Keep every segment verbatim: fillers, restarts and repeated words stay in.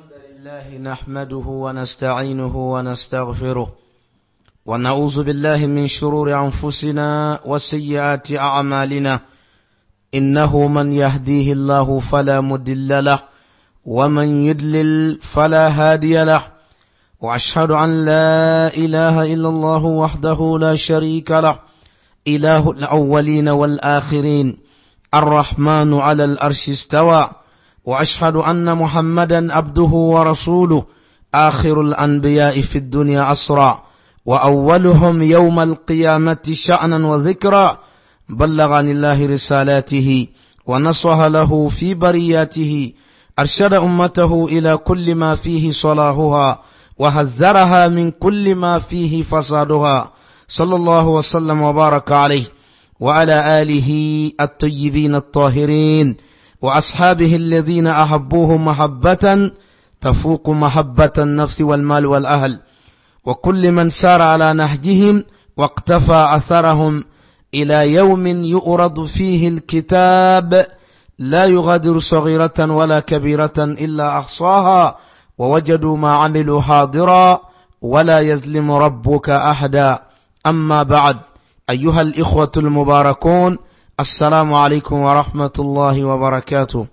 الحمد لله نحمده ونستعينه ونستغفره ونعوذ بالله من شرور أنفسنا وسيئات أعمالنا إنه من يهديه الله فلا مضل له ومن يضلل فلا هادي له وأشهد أن لا إله إلا الله وحده لا شريك له إله الأولين والآخرين الرحمن على الأرش استوى وأشهد أن محمدا عبده ورسوله آخر الأنبياء في الدنيا أسرى وأولهم يوم القيامة شأنا وذكرا بلغ عن الله رسالاته ونصح له في برياته أرشد أمته إلى كل ما فيه صلاحها وحذرها من كل ما فيه فسادها صلى الله وسلم وبارك عليه وعلى آله الطيبين الطاهرين وأصحابه الذين أحبوه محبة تفوق محبة النفس والمال والأهل وكل من سار على نهجهم واقتفى أثرهم إلى يوم يؤرض فيه الكتاب لا يغادر صغيرة ولا كبيرة إلا أحصاها ووجدوا ما عملوا حاضرا ولا يظلم ربك أحدا. أما بعد، أيها الإخوة المباركون، السلام عليكم ورحمة الله وبركاته.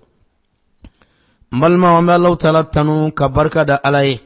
ملما ومالو تلتنو كبركة عليه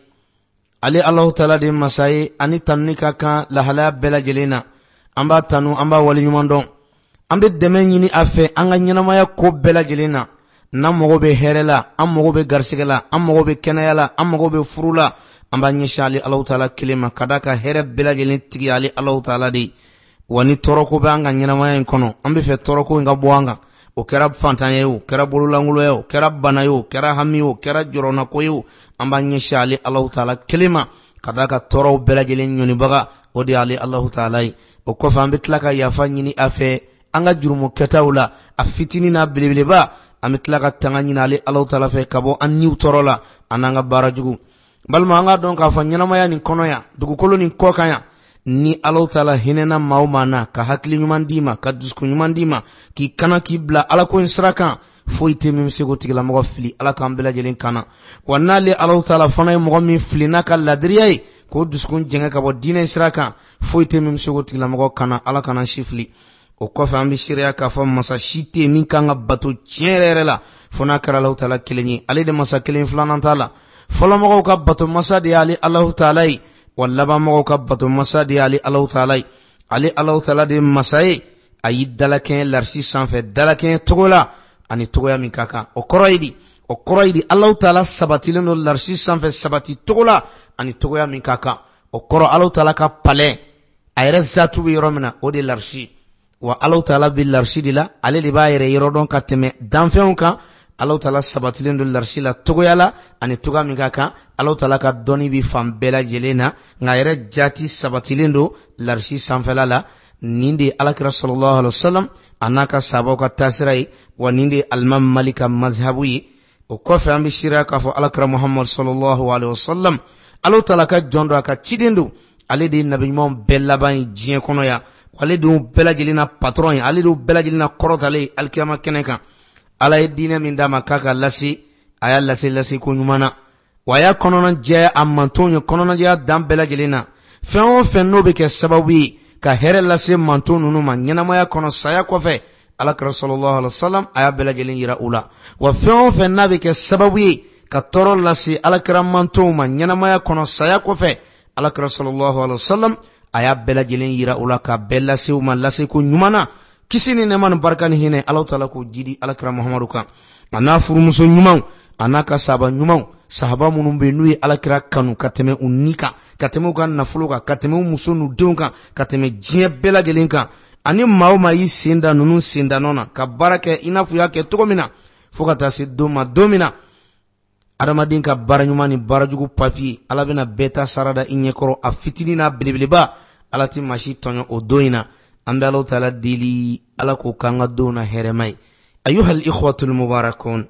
علي الله تعالى دي مساي أني تنكا كان لحلا بلا جلينا أمبا تنو أمبا ولي يماندون أمبا دمينيني أفي أنغا نينما يكوب بلا جلينا نمغو بي هيرلا أمغو بي غرسيكلا أمغو بي كنايلا أمغو بي فرولا أمبا نيشا علي الله تعالى كلمة كداكا هيرب بلا جلين تيجي علي الله تعالى دي wani toroko be anga nyina mayen kono ambe fe toroko nga buanga o kera fantanye o kera bululangulo yo kera banayo kera hamiyo kera jorona koyo amba nyesha ali Allah taala kelima kadaka toro belajele nyoni baga odi ali Allah taala o ko fambe tlaka ya fanyini afe anga jurumo ketawla afitini na bilbileba amitlaka tangani na ali Allah taala fe kabo anni torola ananga barajugu balma anga don ka fanyina mayani kono ya dugu koloni kokanya ni Allah taala hinena maumana ka hakili nyuman dima ka dusku nyuman dima ki kana ki bla ala ko insraka foite mim sego tigla mo fili ala ka ambela jelen kana wanali Allah taala fana mo mi fili naka ladriyai ko dusku jenga ka bo dina insraka foite mim sego tigla mo kana ala kana shifli o ko fa ambi shiriya ka fa masa shite min kanga bato cierere la fona kara Allah taala keleni ale de masa kelen flana taala folo mo ka bato masa de ali Allah taala wallaba mo ka bato masadi ali Allah taala ali Allah taala de masai ayi dalaken larsi sanfe dalaken togola ani togoya min kaka o koroidi o koroidi Allah taala sabatileno larsi sanfe sabati togola ani togoya min kaka o koro Allah taala ka pale ayre zatu bi romina o de larsi wa Allah taala bil larsi dila ale de ba yere yorodon kateme danfeun ka Allah taala sabatilendo larsi la togoyala ani toga min kaka Allah taala ka doni bi fam bela jelena ngayre jati sabatilendo larsi sanfela la nindi alakira sallallahu alaihi wasallam anaka sabo ka tasrai wa nindi almam malika mazhabi o ko fa ambi shira ka fo alakira muhammad sallallahu alaihi wasallam Allah taala ka jondo ka chidendo ale de nabi mom bella ban jien kono ya wale do bela jelena patron ale do bela jelena korotale alkiyama keneka ala edina min dama kaka lasi aya lasi lasi ko nyumana waya konona je amantonyo konona je dam bela jelena fen fen no be ke sababu ka here lasi mantonu no ma nyana maya kono saya ko fe ala sallallahu alaihi wasallam aya bela jelen yira ula wa fen fen na be ke sababu ka toro lasi ala kram manton ma nyana maya kono saya ko fe ala sallallahu alaihi wasallam aya bela jelen yira ula ka bela si uma lasi ko nyumana kisini ne man barkani hine Allah taala ko jidi alakra muhammadu kan ana furumuso nyuman anaka saba nyuman sahaba munum be nuyi alakra kanu kateme unika kateme kan nafuluka kateme musonu dunka kateme jie bela gelinka ani mauma yi sinda nunu sinda nona ka barake inafu yake togomina fokata si doma domina adamadin ka baranyumani barajugu papi alabina beta sarada inyekoro afitini na bilibiliba alati mashi tonyo odoina ambe Allah taala dili ala ko kanga dona heremai. Ayuha al-ikhwatu al-mubarakun,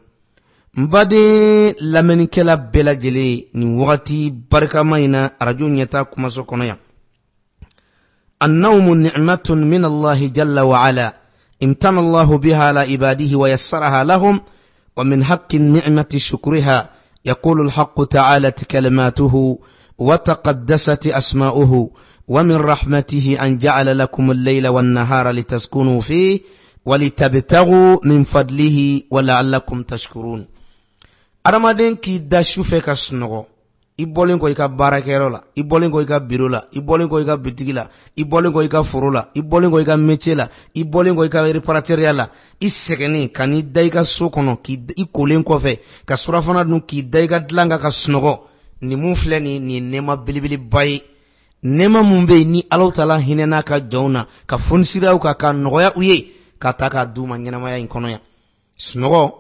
mbade lamenikela bela jele ni wakati baraka maina radio nyata kumaso kono ya النوم نعمة من الله جل وعلا امتن الله بها على عباده ويسرها لهم ومن حق النعمة شكرها يقول الحق تعالى كلماته وتقدست أسماؤه ومن رحمته أن جعل لكم الليل والنهار لتسكنوا فيه ولتبتغوا من فضله ولعلكم تشكرون. Adamaden ki da shufe ka snogo ibolen ko ika barakero la ibolen ko ika biro la ibolen ko ika bitigi la ibolen ko ika foro la ibolen ko ika métier la ibolen ko ika reparateur la isegeni kani da ika sokono ki ikolen ko fe ka surafana dun ki da ika dlanga ka snogo ni mufle ni ni nema bilibili bay nema mumbe ni Allah Taala hinena ka jawna ka fonsira ka ka noya uye ka taka duma nyana maya inkono ya snogo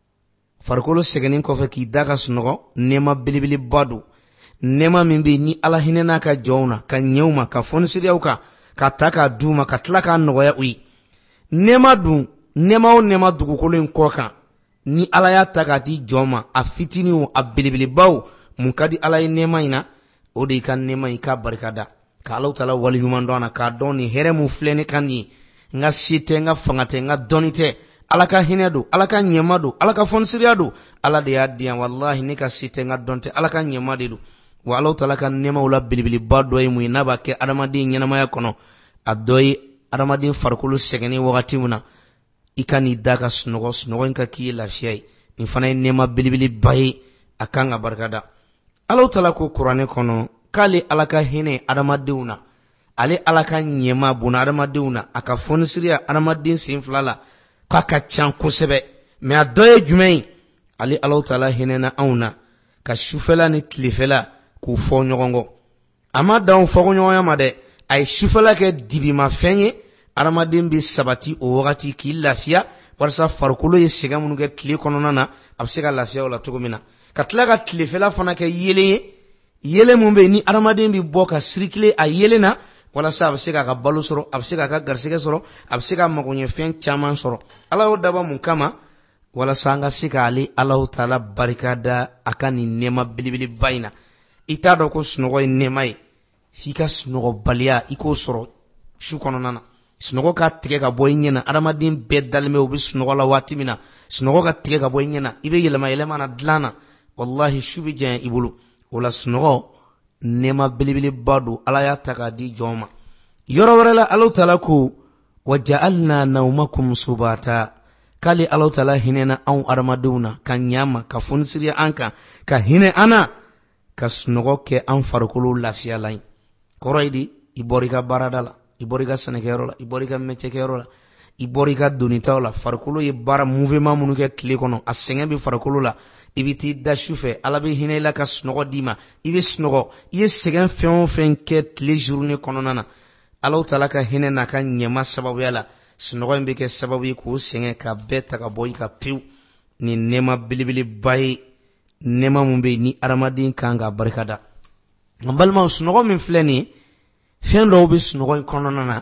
farkolo segenin kofe ki daga snogo nema bilibili badu nema mimbi ni ala hinena ka jawna ka nyewma ka fonsiriya ka ka taka duma ka tlaka noya uyi nema du nema o nema dugukolo in koka ni ala ya taka ti jawma a fitini o a bilibili baw mun kadi ala yi nema ina o de kan nema ika barkada ka Allah Taala wali humandona ka doni here mu flene kanyi nga site nga fangate nga donite alaka hinedu alaka nyemadu alaka fonsiriadu ala de yadiya wallahi nika site nga donte alaka nyemadidu wa Allah Taala kan nema ula bilibili bado yi muina ba ke adamadi nyenama ya kono adoyi adamadi farkulu segeni wakati muna ikani daga snogo snogo inka ki lafiyai infana nema bilibili bayi akanga barkada. Allah Taala ko Qur'ane kono kale alaka hine adamadiuna ale alaka nyema buna adamadiuna aka fonsiriya adamadin sinflala kaka chan kosebe me adoye jumei ali Allah Taala hinena auna ka shufela ni tlifela ku fo nyogongo ama daw fo nyoya made ay shufela ke dibima fenye aramadin bi sabati o wakati ki lafiya warsa farkulo ye siga munu ke tli kononana absega lafiya wala tugumina katla ka tlifela fana ke yele yele mumbe ni aramadin bi boka sirkle a yelena wala sa absega ka balu soro absega ka garsega soro absega magonye fen chaman soro Allah daba mun kama wala sanga sika ali Allah Taala barikada akani nema bilibili baina ita do ko snogo nemai fika snogo balia iko soro shu kononana snogo ka tige ka boynyena aramadin bedalme obi snogo la watimina snogo ka tige ka boynyena ibe yelema yelema na dlana wallahi shubi jan ibulu wala snogo nema bilibili badu ala ya taka di joma yoro warala Allah Taala ku waja'alna nawmakum subata kali Allah Taala hinena an armaduna kanyama ka funsiriya anka ka hine ana ka snogo ke an farkulu lafiya lain koroidi iborika baradala iborika sanekero la iborika mechekero la iborika dunita la farkulu ye bara mouvement munu ke tli kono asenge bi farkulu la ibiti da shufe alabi hine la ka snogo dima ibi snogo ye segen fen fen ke tli journée kono nana Allah Taala ka hine na ka nyema sababu yala snogo mbe ke sababu ku senge ka beta ka boy ka piu ni nema bilibili bay nema mumbe ni aramadin kanga barkada ngambalma snogo min fleni fen do bi snogo kono nana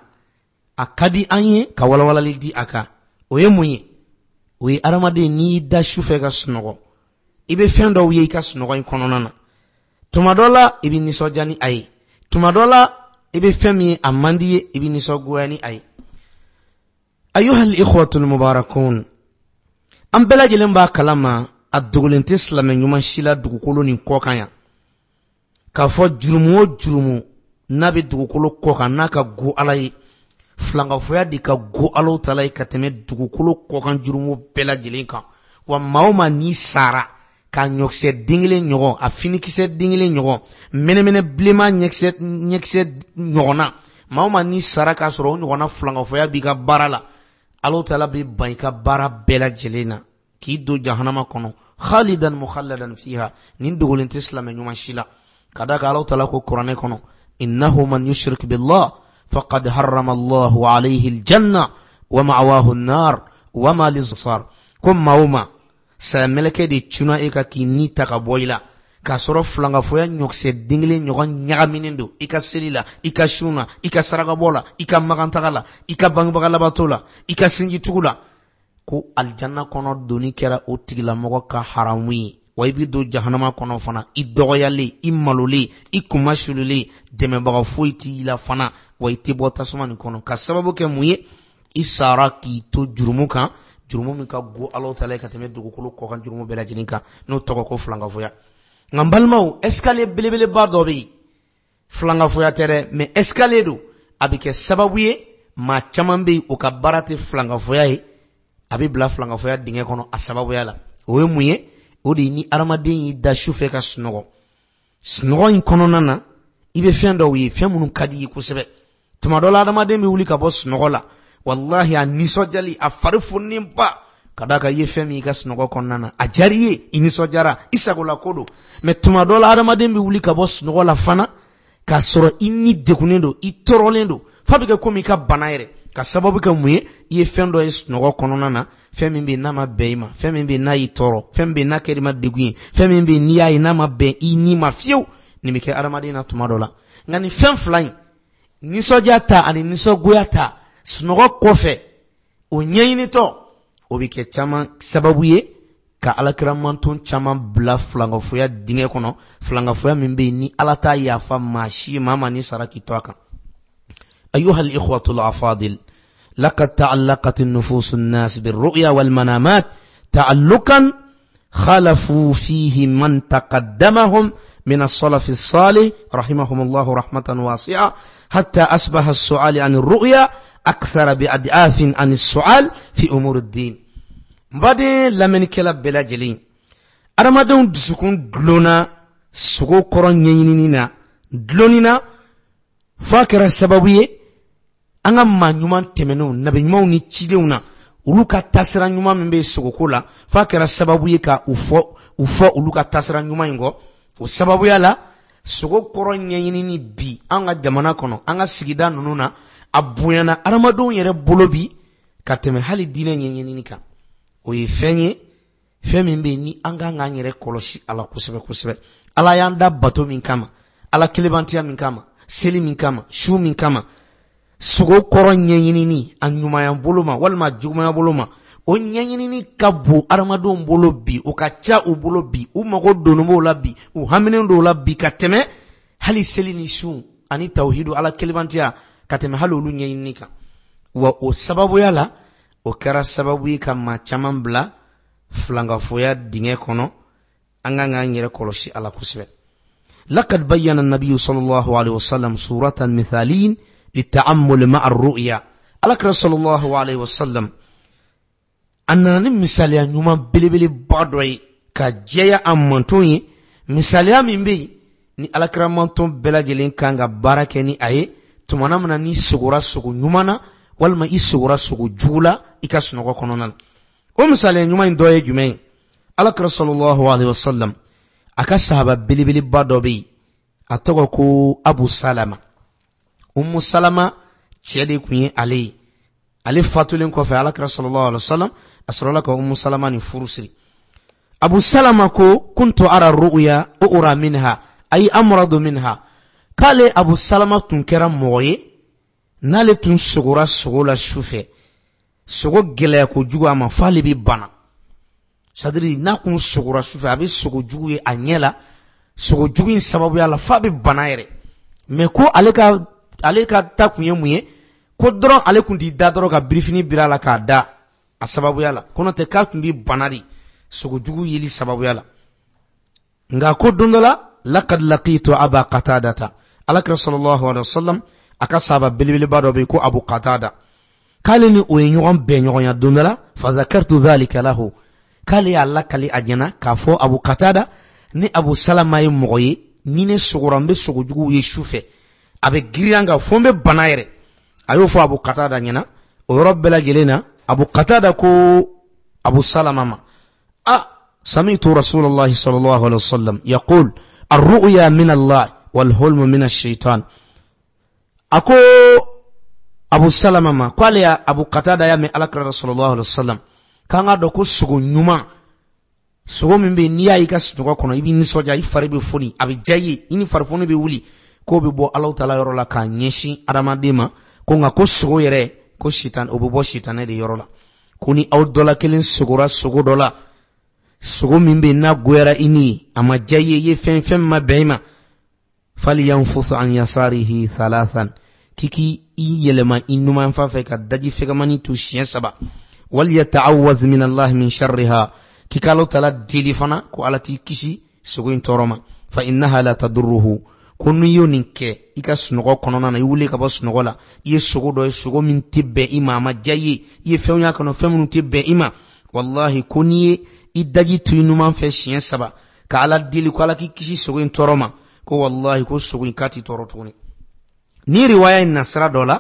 akadi anye ka wala wala li di aka oye munye oye aramadin ni da shufe ka snogo ibe fen do ye ka snogo kono nana tumadola ibi nisojani ai tumadola ibe femi amandi ibi nisogwani ai ayuha al-ikhwatu al-mubarakun am bela jelemba kalama adugulente islamen nyuma shila dugukolo ni kokanya ka fo jurumu jurumu nabi dugukolo koka naka go alai flanga foya di ka go Allah Taala ka teme dugukolo kokan jurumu bela jelenka wa mauma ni sara ka nyokse dingile nyogo a finikise dingile nyogo mene mene blema nyekse nyekse nyogona mauma ni sara ka soro nyogona flanga foya bi ka barala Allah Taala bi baika bara bela jelena ki do jahannama kono khalidan mukhalladan fiha nin dugulente islamen nyuma shila kadaka Allah Taala ko Qur'ane kono innahu man yushrik billah faqad harrama Allahu alayhi aljanna wa ma'wahu an-nar wa ma liz-zar kum mauma sa meleke di chuna eka kini taka boila ka soro flanga foya nyokse dingle nyogon nyagaminindo ika selila ika shuna ika saraka bola ika magantagala ika bangbagala batola ika sinji tugula ko aljanna kono doni kera otigila mogo ka haramwi waibi do jahannama kono fana idogoyale imalole ikumashulule deme baga foiti la fana waiti bota sumani kono ka sababu ke muye isara ki to jurumuka jurumu min ka go Allah taala ka tɛmɛ dugukolo kɔ kan jurumu bɛɛ lajɛlen kan n'o tɔgɔ ko filankafoya nka balimaw escalier belebeleba dɔ bɛ yen filankafoya tɛ dɛ mais escalier do a bɛ kɛ sababu ye maa caman bɛ yen o ka baara tɛ filankafoya ye a bɛ bila filankafoya dingɛ kɔnɔ a sababuya la o ye mun ye o de ye ni adamaden y'i da sufɛ ka sunɔgɔ sunɔgɔ in kɔnɔna na i bɛ fɛn dɔw ye fɛn minnu ka di i kosɛbɛ tuma dɔ la adamaden bɛ wuli ka bɔ sunɔgɔ la wallahi a nisɔndiyali a fari funinba ka da ka ye fɛn min i ka sunɔgɔ kɔnɔna na a diyara i ye i nisɔndiyara i sagola ko don mais tuma dɔ la adamaden bɛ wuli ka bɔ sunɔgɔ la fana k'a sɔrɔ i ni degunnen don i tɔɔrɔlen don fa bɛ kɛ komi i ka bana yɛrɛ ka sababu kɛ mun ye i ye fɛn dɔ ye sunɔgɔ kɔnɔna na fɛn min bɛ n'a ma bɛn i ma fɛn min bɛ n'a y'i tɔɔrɔ fɛn min bɛ n'a kɛra i ma degun ye fɛn min bɛ n'i y'a ye n'a ma bɛn i ni ma fiyewu nin bɛ kɛ adamaden na tuma dɔ la nka nin fɛn fila in nisɔndiya ta ani nisɔngoya ta sunɔgɔ kɔfɛ o ɲɛɲinitɔ o bɛ kɛ caman sababu ye ka alakira manton caman bila filankafoya dingɛ kɔnɔ filankafoya min bɛ yen ni ala t'a yafa maa si maa ma ni sara k'i to a kan أيها الإخوة الأفاضل لقد تعلقت النفوس الناس بالرؤيا والمنامات تعلقا خالفوا فيه من تقدمهم من السلف الصالح رحمهم الله رحمة واسعة حتى أصبح السؤال عن الرؤيا أكثر بأضعاف عن السؤال في أمور الدين بعدين لمن كلاب بلا جلين أرمادون دسكون دلونا سكو قرن ينينينا دلونينا فاكر السببية anga ma nyuman temeno nabe nyuman ni cidenw ulu ka tasira nyuman min be sogoko la fa kɛra sababu ye ka ufo ufo ulu ka tasira nyuman ngo o sababu ya la sogo kɔrɔ ɲɛɲinini bi an ka jamana kɔnɔ an ka sigida ninnu na a bonyana adamadenw yɛrɛ bolo bi ka tɛmɛ hali diinɛ ɲɛɲinini kan o ye fɛn ye fɛn min bɛ ni an kan k'an yɛrɛ kɔlɔsi ala kosɛbɛ kosɛbɛ ala y'an da bato min kama ala kelebantiya min kama seli min kama su min kama sogo kɔrɔ ɲɛɲinini a ɲumanya bolo ma walima jugumanya bolo ma o ɲɛɲinini ka bon adamadenw bolo bi o ka ca u bolo bi u mago donnen b'o la bi u haminen d'o la bi ka tɛmɛ hali seli ni su ani tawhidu ala kelebantiya ka tɛmɛ hali olu ɲɛɲinini kan wa o sababuya la o kɛra sababu ye ka maa caman bila filankafoya dingɛ kɔnɔ an kan k'an yɛrɛ kɔlɔsi ala kosɛbɛ لقد بين النبي صلى الله عليه وسلم سورة مثالين للتعامل مع الرؤيا الأكرم صلى الله عليه وسلم أننا نمثاليا نيوما بلي بلي بادوي كجيا أمانتوني مثاليا من بي ni alakira manton bela jelen kan ga barake ni aye tumana mana ni sugura sugu nyumana walma i sugura sugu jula ikasnogo kononal o misale nyuma ndoye jume alakira sallallahu alaihi wasallam aka sahaba bilibili badobi atogo ko Abu Salama ummu Salama cede kunye ali ali fatulen ko fa alakira sallallahu alaihi wasallam asrala ko ummu Salama ni furusiri Abu Salama ko kuntu ara ru'ya ura minha ay amradu minha kale Abu Salama tun kɛra mɔgɔ ye n'ale tun sogora sogo la sufɛ sogo gɛlɛya ko jugu a ma f'ale bi bana sadiri n'a kun sogora sufɛ a bɛ sogo jugu ye a ɲɛ la sogo jugu in sababuya la f'a bɛ bana yɛrɛ mais ko ale ka ale ka ta kun ye mun ye ko dɔrɔn ale kun t'i da dɔrɔn ka birifini bira la k'a da a sababuya la ko n'o tɛ k'a kun bi bana de sogo jugu yeli sababuya la nka ko don dɔ la لقد لقيت أبا قتادة alakira sallallahu alaihi wasallam aka saba bilibili bado be ko Abu Qatada kale ni o ɲɔgɔn bɛ ɲɔgɔn ya dondala fa zakartu dhalika lahu kale ya lakali ajana ka fɔ Abu Qatada ni Abu Salama ye mɔgɔ ye ni ne sogora n bɛ sogojugu ye sufɛ a bɛ giriyan ka fɔ n bɛ bana yɛrɛ a y'o fɔ Abu Qatada ɲɛna o yɔrɔ bɛɛ lajɛlen na Abu Qatada ko Abu Salama ma ah sami'tu Rasulullah sallallahu alaihi wasallam yaqul الرؤيا من الله والحلم من الشيطان أكو أبو سلمة ما قال يا أبو قتادة يا من ألقى رسول الله صلى الله عليه وسلم كان أدوكو سغو نيوما سغو من بي نيا يكا سنوكا كنا يبي نسوجا يفاري بفوني أبي جاي إني فارفوني بيولي كو بيبو الله تعالى يرولا كان يشي أداما ديما كو نكو سغو يري كو شيطان أو بيبو شيطان دي يرولا كوني أو دولا كلين سغورا سغو دولا sogo min be na goyara ini ama jaye ye fen fen ma beima fali yanfusu an yasarihi thalathan kiki i yelema inuma fa fe ka daji fegamani tu sien saba wal yata'awwaz min Allah min sharriha kikalo tala dilifana ko ala ki kisi sugo toroma fa innaha la tadurruhu kunu yoninke ika sunogo konona na yule ka bos nogola ye sugo do sugo min tibbe imama jayi ye fewnya kono femunu tibbe ima wallahi kuniye idaji tuyinu man fe sien saba ka ala dili ko ala ki kisi sugo toroma ko wallahi ko sugo kati torotuni ni riwaya in nasra dola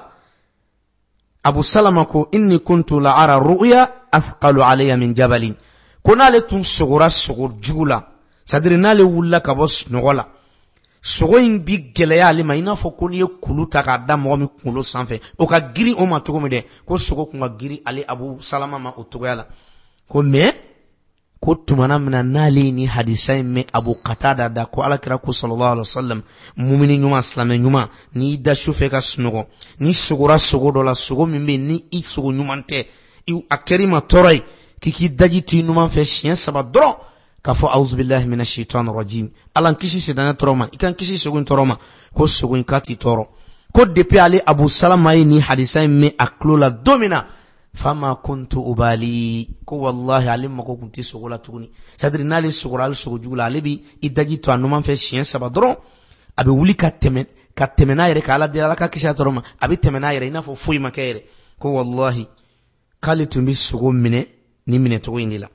Abu Salama ko inni kuntu la ara ru'ya athqalu alayya min jabalin kuna le tun sugura sugur jugula sadri nale wulla ka bos nogola sugo in bi geleya ale ma ina fo ko ni kulu ta ka da mo mi kulo sanfe o ka giri o ma tugo mi de ko sugo kun ga giri ale Abu Salama ma o tugo yala ko me ko tumana mina nale ni hadisai me Abu Qatada da ko ala kira ko sallallahu alaihi wasallam mu'mini nyuma islame nyuma ni da shufe ka sugo ni sugura sugo dola sugo mi be ni i sugo nyumante i akerima toray kiki daji tinu man fe sien saba dro ka fo auzu billahi minash shaitanir rajim alan kisi sedana toroma ikan kisi sugun toroma ko sugun kati toro ko depi ali Abu Salama ni hadisai me aklola domina fama kuntu ubali ko wallahi alim ko kunti sugula tuguni sadri nali sugura al sugujula alibi idaji to anu man fe sien saba dro abi wuli ka temen ka temena yere kala de ala ka kisa toroma abi temena yere ina fo fuyi makere ko wallahi kali tumbi sugo mine ni mine to indila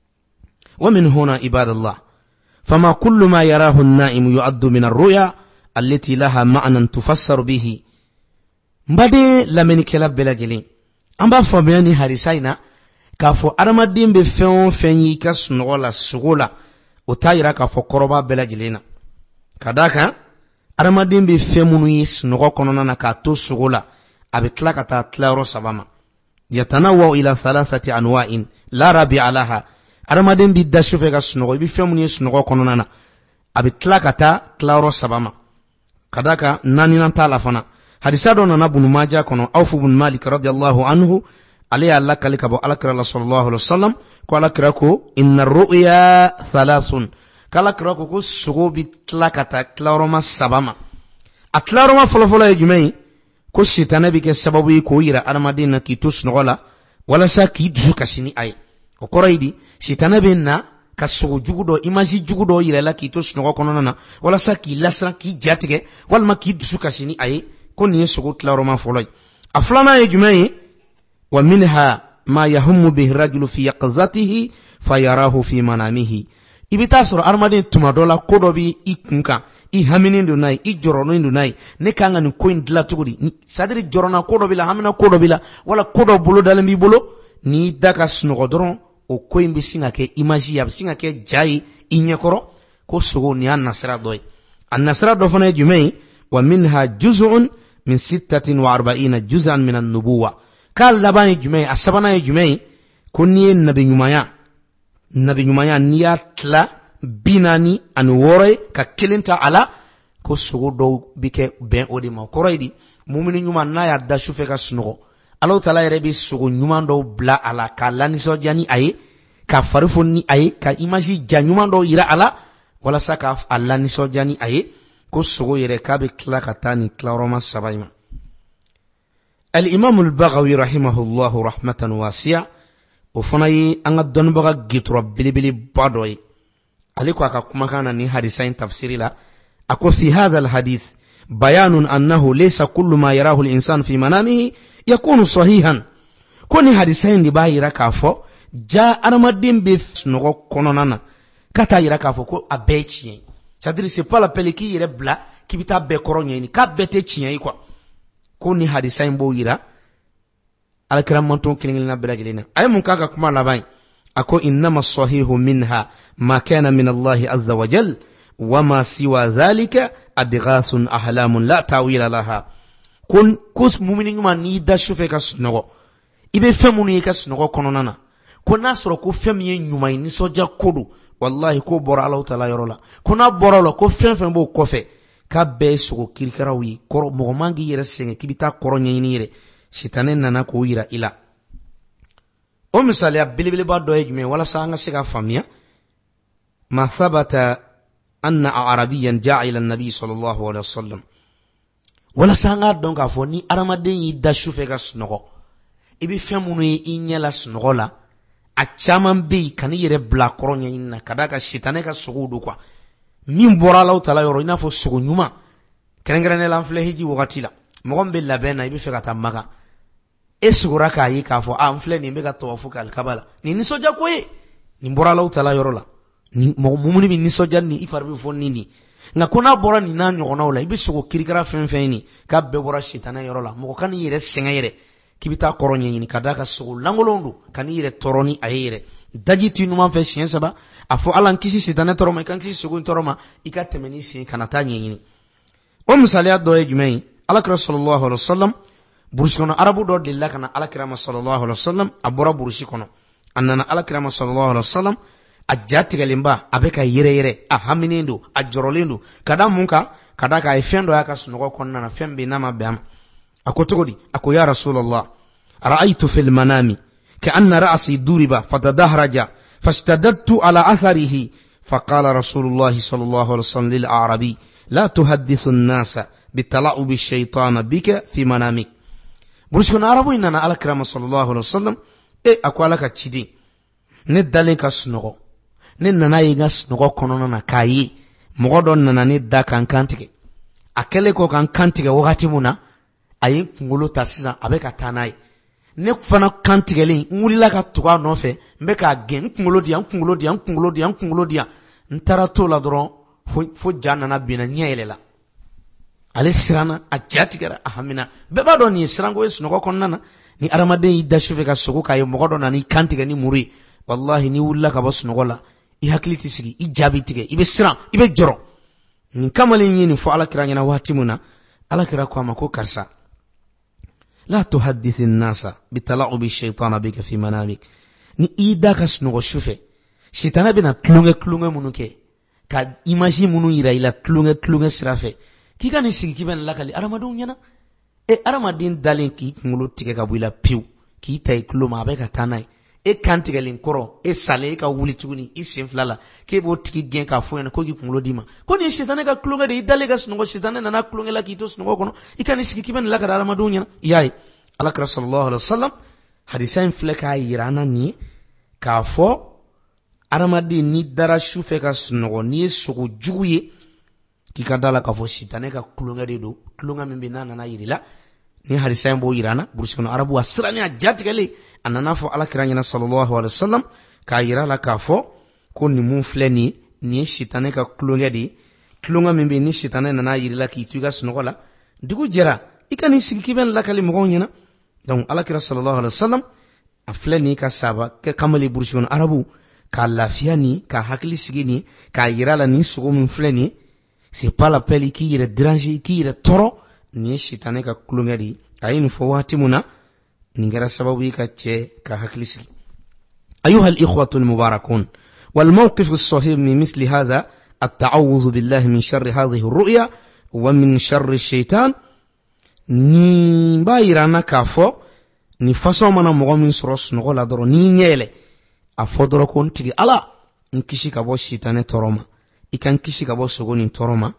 wa min huna ibadallah fama kullu ma yarahu an-na'im yu'addu min ar-ru'ya allati laha ma'nan tufassaru bihi mbade lameni kala belajeli amba famiani harisaina ka fo armadin be fen fen yi ka sunola sugola o tayira ka fo koroba belajelina kadaka armadin be femunu yi sunogo konona na ka to sugola abitla ka ta tlaro sabama yatanawu ila thalathati anwa'in la rabi'a laha armadin bi da shufe ka sunogo bi femunu yi sunogo konona na abitla ka ta tlaro sabama kadaka nani nan tala fana hadisa do na Ibn Majah kono Auf ibn Malik radiyallahu anhu alayhi Allah kalika bo alakra sallallahu alaihi wasallam ko alakra ko inna ru'ya thalathun kala kra ko ko sugo bi tlakata klaroma sabama atlaroma folo folo ejumei ko shitana bi ke sababu ko yira armadina kitus nogola wala sa ki dusu kasini ay ko koraidi shitana bi na kasugo jugudo imaji jugudo yira la kitus nogo kono na wala sa ki lasra ki jatige wal ma ki dusu kasini ay كوني سقوط لارما فلوي أفلانا يجمعي ومنها ما يهم به الرجل في يقظته فيراه في منامه ibitasoro armadin tumadola kodobi ikunka i haminin dunai i jorono dunai ne kanga ni coin dla tugudi sadiri jorona kodobi la hamina kodobi la wala kodo bolo dalembi bolo ni daka snogodron o coin bi singa ke image ya singa ke jai inyekoro ko sugo ni annasra doy annasra do fana jumei wa minha juz'un min sittatin wa arba'ina juz'an min an-nubuwah kal labani jumei asabana jumei kunni nabi nyumaya nabi nyumaya niyatla binani an wore ka kilinta ala ko sugo do bike ben odi ma koroidi mu'mini nyuma na ya da shufe ka sunugo Allah taala yere bi sugo nyuma do bla ala kalani so jani aye ka farifoni aye ka imagi janyuma do ira ala wala saka Allah ni so jani aye ko sugo yere ka be kla katani klaroma sabayma al-imam al-Baghawi rahimahullahu rahmatan wasi'a وفناي أن الدون بقى جترا بلي بلي بادوي عليكوا كما كان ني حديثين تفسيري لا أكو في هذا الحديث بيان أنه ليس كل ما يراه الإنسان في منامه يكون صحيحا كوني حديثين دي باي ركافو جاء أرمدين بف نغو كونونانا كتا يركافو كو أبيتشي c'est-à-dire c'est pas la pelle qui yere bla qui bita be koronye ni ka bete chien yi kwa koni hadisa mbo yira alkiram manton kilingina belajelina ay mun kaka kuma labai ako innama sahihu minha ma kana min Allah azza wa jal wama siwa dhalika adghathun ahlamun la tawila laha kun kus mu'minin ma ni da shufe ka snogo ibe femunu yi ka snogo kononana ko nasro ko femiye nyuma ni soja kodu wallahi ko bora Allah taala yorola kuna borolo ko fen fen bo kofe ka be sugo kirkarawi koro mo mangi yere senge kibita koronye ni yere shitane nana ko yira ila o misali abilibili ba do ejme wala sanga siga famia ma thabata anna arabiyan ja'a ila an-nabi sallallahu alaihi wasallam wala sanga donga foni aramade yi dashu fe gas nogo ibi femunu inya la snogola a chaman be kan yere bla koronya inna kadaka shitane ka sugudu kwa min bora law tala yoro ina fo sugu nyuma kerengrene la mfle hiji wakati la mogombe la bena ibi fe kata maka esugura ka yi ka fo a mfle ni mbeka tawafu ka alkabala ni nisoja kwe ni bora law tala yoro la ni mumuni bi nisoja ni ifarbi fo nini nga kuna bora ni na nyogona wala ibi sugu kirikara fenfeni ka be bora shitane yoro la mo kan yere senga yere kibita koronye ni kadaka sugu langolondu kan yere toroni ayere daji tinuma fe sien saba afo alan kisi shitane toroma kan kisi sugu toroma ikatemeni sin kanata nyini o misaliya do e jumai alakra sallallahu alaihi wasallam burshikono arabu do dilla kana alakra sallallahu alaihi wasallam abura burshikono annana alakra sallallahu alaihi wasallam ajati galimba abeka yere yere ahaminendo ajorolendo kada munka kada ka ifendo yaka sunugo konna na fembe na mabam akotogodi ako ya rasulullah ra'aytu fil manami ka'anna ra'si duriba fatadahraja fastadadtu ala atharihi faqala rasulullah sallallahu alaihi wasallam lil arabi la tuhaddithu an-nasa bitala'ubi ash-shaytan bika fi manamik burshkon arabu inna al-akram sallallahu alaihi wasallam e akwala ka chidi ne dale ka sunugo ne nana yi gas nugo kono na kayi mogodo nana ne da kan kantike akele ko kan kantike wakati muna ayi ngulu tasisa abeka tanai ne kufana kantike le ngulila ka tuwa no fe mbeka gen ngulu dia ngulu dia ngulu dia ngulu dia ntara to la dron fo fo janna na bina nyelela ale sirana ajatigara ahamina beba do ni sirango es nugo kono na ni aramade idda shufe ka sugo kayi mogodo na ni kantike ni muri wallahi ni wulla ka bas nugola i hakliti sigi i jabi tige ibe siran ibe joro ni kamale nyini fo ala kira nyana wati muna ala kira kwa mako karsa la tuhaddith an-nasa bitala'ubi ash-shaytan bika fi manamik ni ida kasnugo shufe shitana bina klunge klunge munuke ka imagi munu ira ila klunge klunge sirafe kika ni sigi kiben lakali aramadu nyana e aramadin dalen ki ngulu tige ka buila piu ki tay kluma be ka tanai e kantigalin koro e sale ka wuli tuguni i senflala ke bo tiki gen ka fo en ko gi kunlo dima ko ni shetane ka klunga de idale ga sunugo shetane na na klunga la ki to sunugo kono ikani siki kiben la ka dara madunya yayi alakra sallallahu alaihi wasallam hadisain fleka irana ni ka fo aramadi ni dara shufe ka sunugo ni sugu juguye ki ka dala ka fo shetane ka klunga de do klunga mimbina na na yirila ni hadisain bo irana burshikono arabu asrani ajati kale anana fo ala kiranyana sallallahu alaihi wasallam ka yira la ka fo ko ni mun fleni ni shitane ka klonga di klonga mimbe ni shitane nana yirila ki tuiga sunogola dugu jera ikani sikiben la kali mo nyina donc ala kira sallallahu alaihi wasallam afleni ka saba ke kamali burshon arabu ka lafiani ka hakli sigini ka yira la ni sugo mun fleni c'est pas la peli ki yira déranger ki yira toro ni shitane ka klonga di ayin fo watimuna نجرى سببي كتشي كهكليسي أيها الإخوة المباركون والموقف الصحيح من مثل هذا التعوذ بالله من شر هذه الرؤيا ومن شر الشيطان ni bayirana kafo ni façon mana mogo min soro sunogo la doro ni nyele a fodoro kon tigi ala nkisi ka bo shitane toroma ikan kisi ka bo sogo ni toroma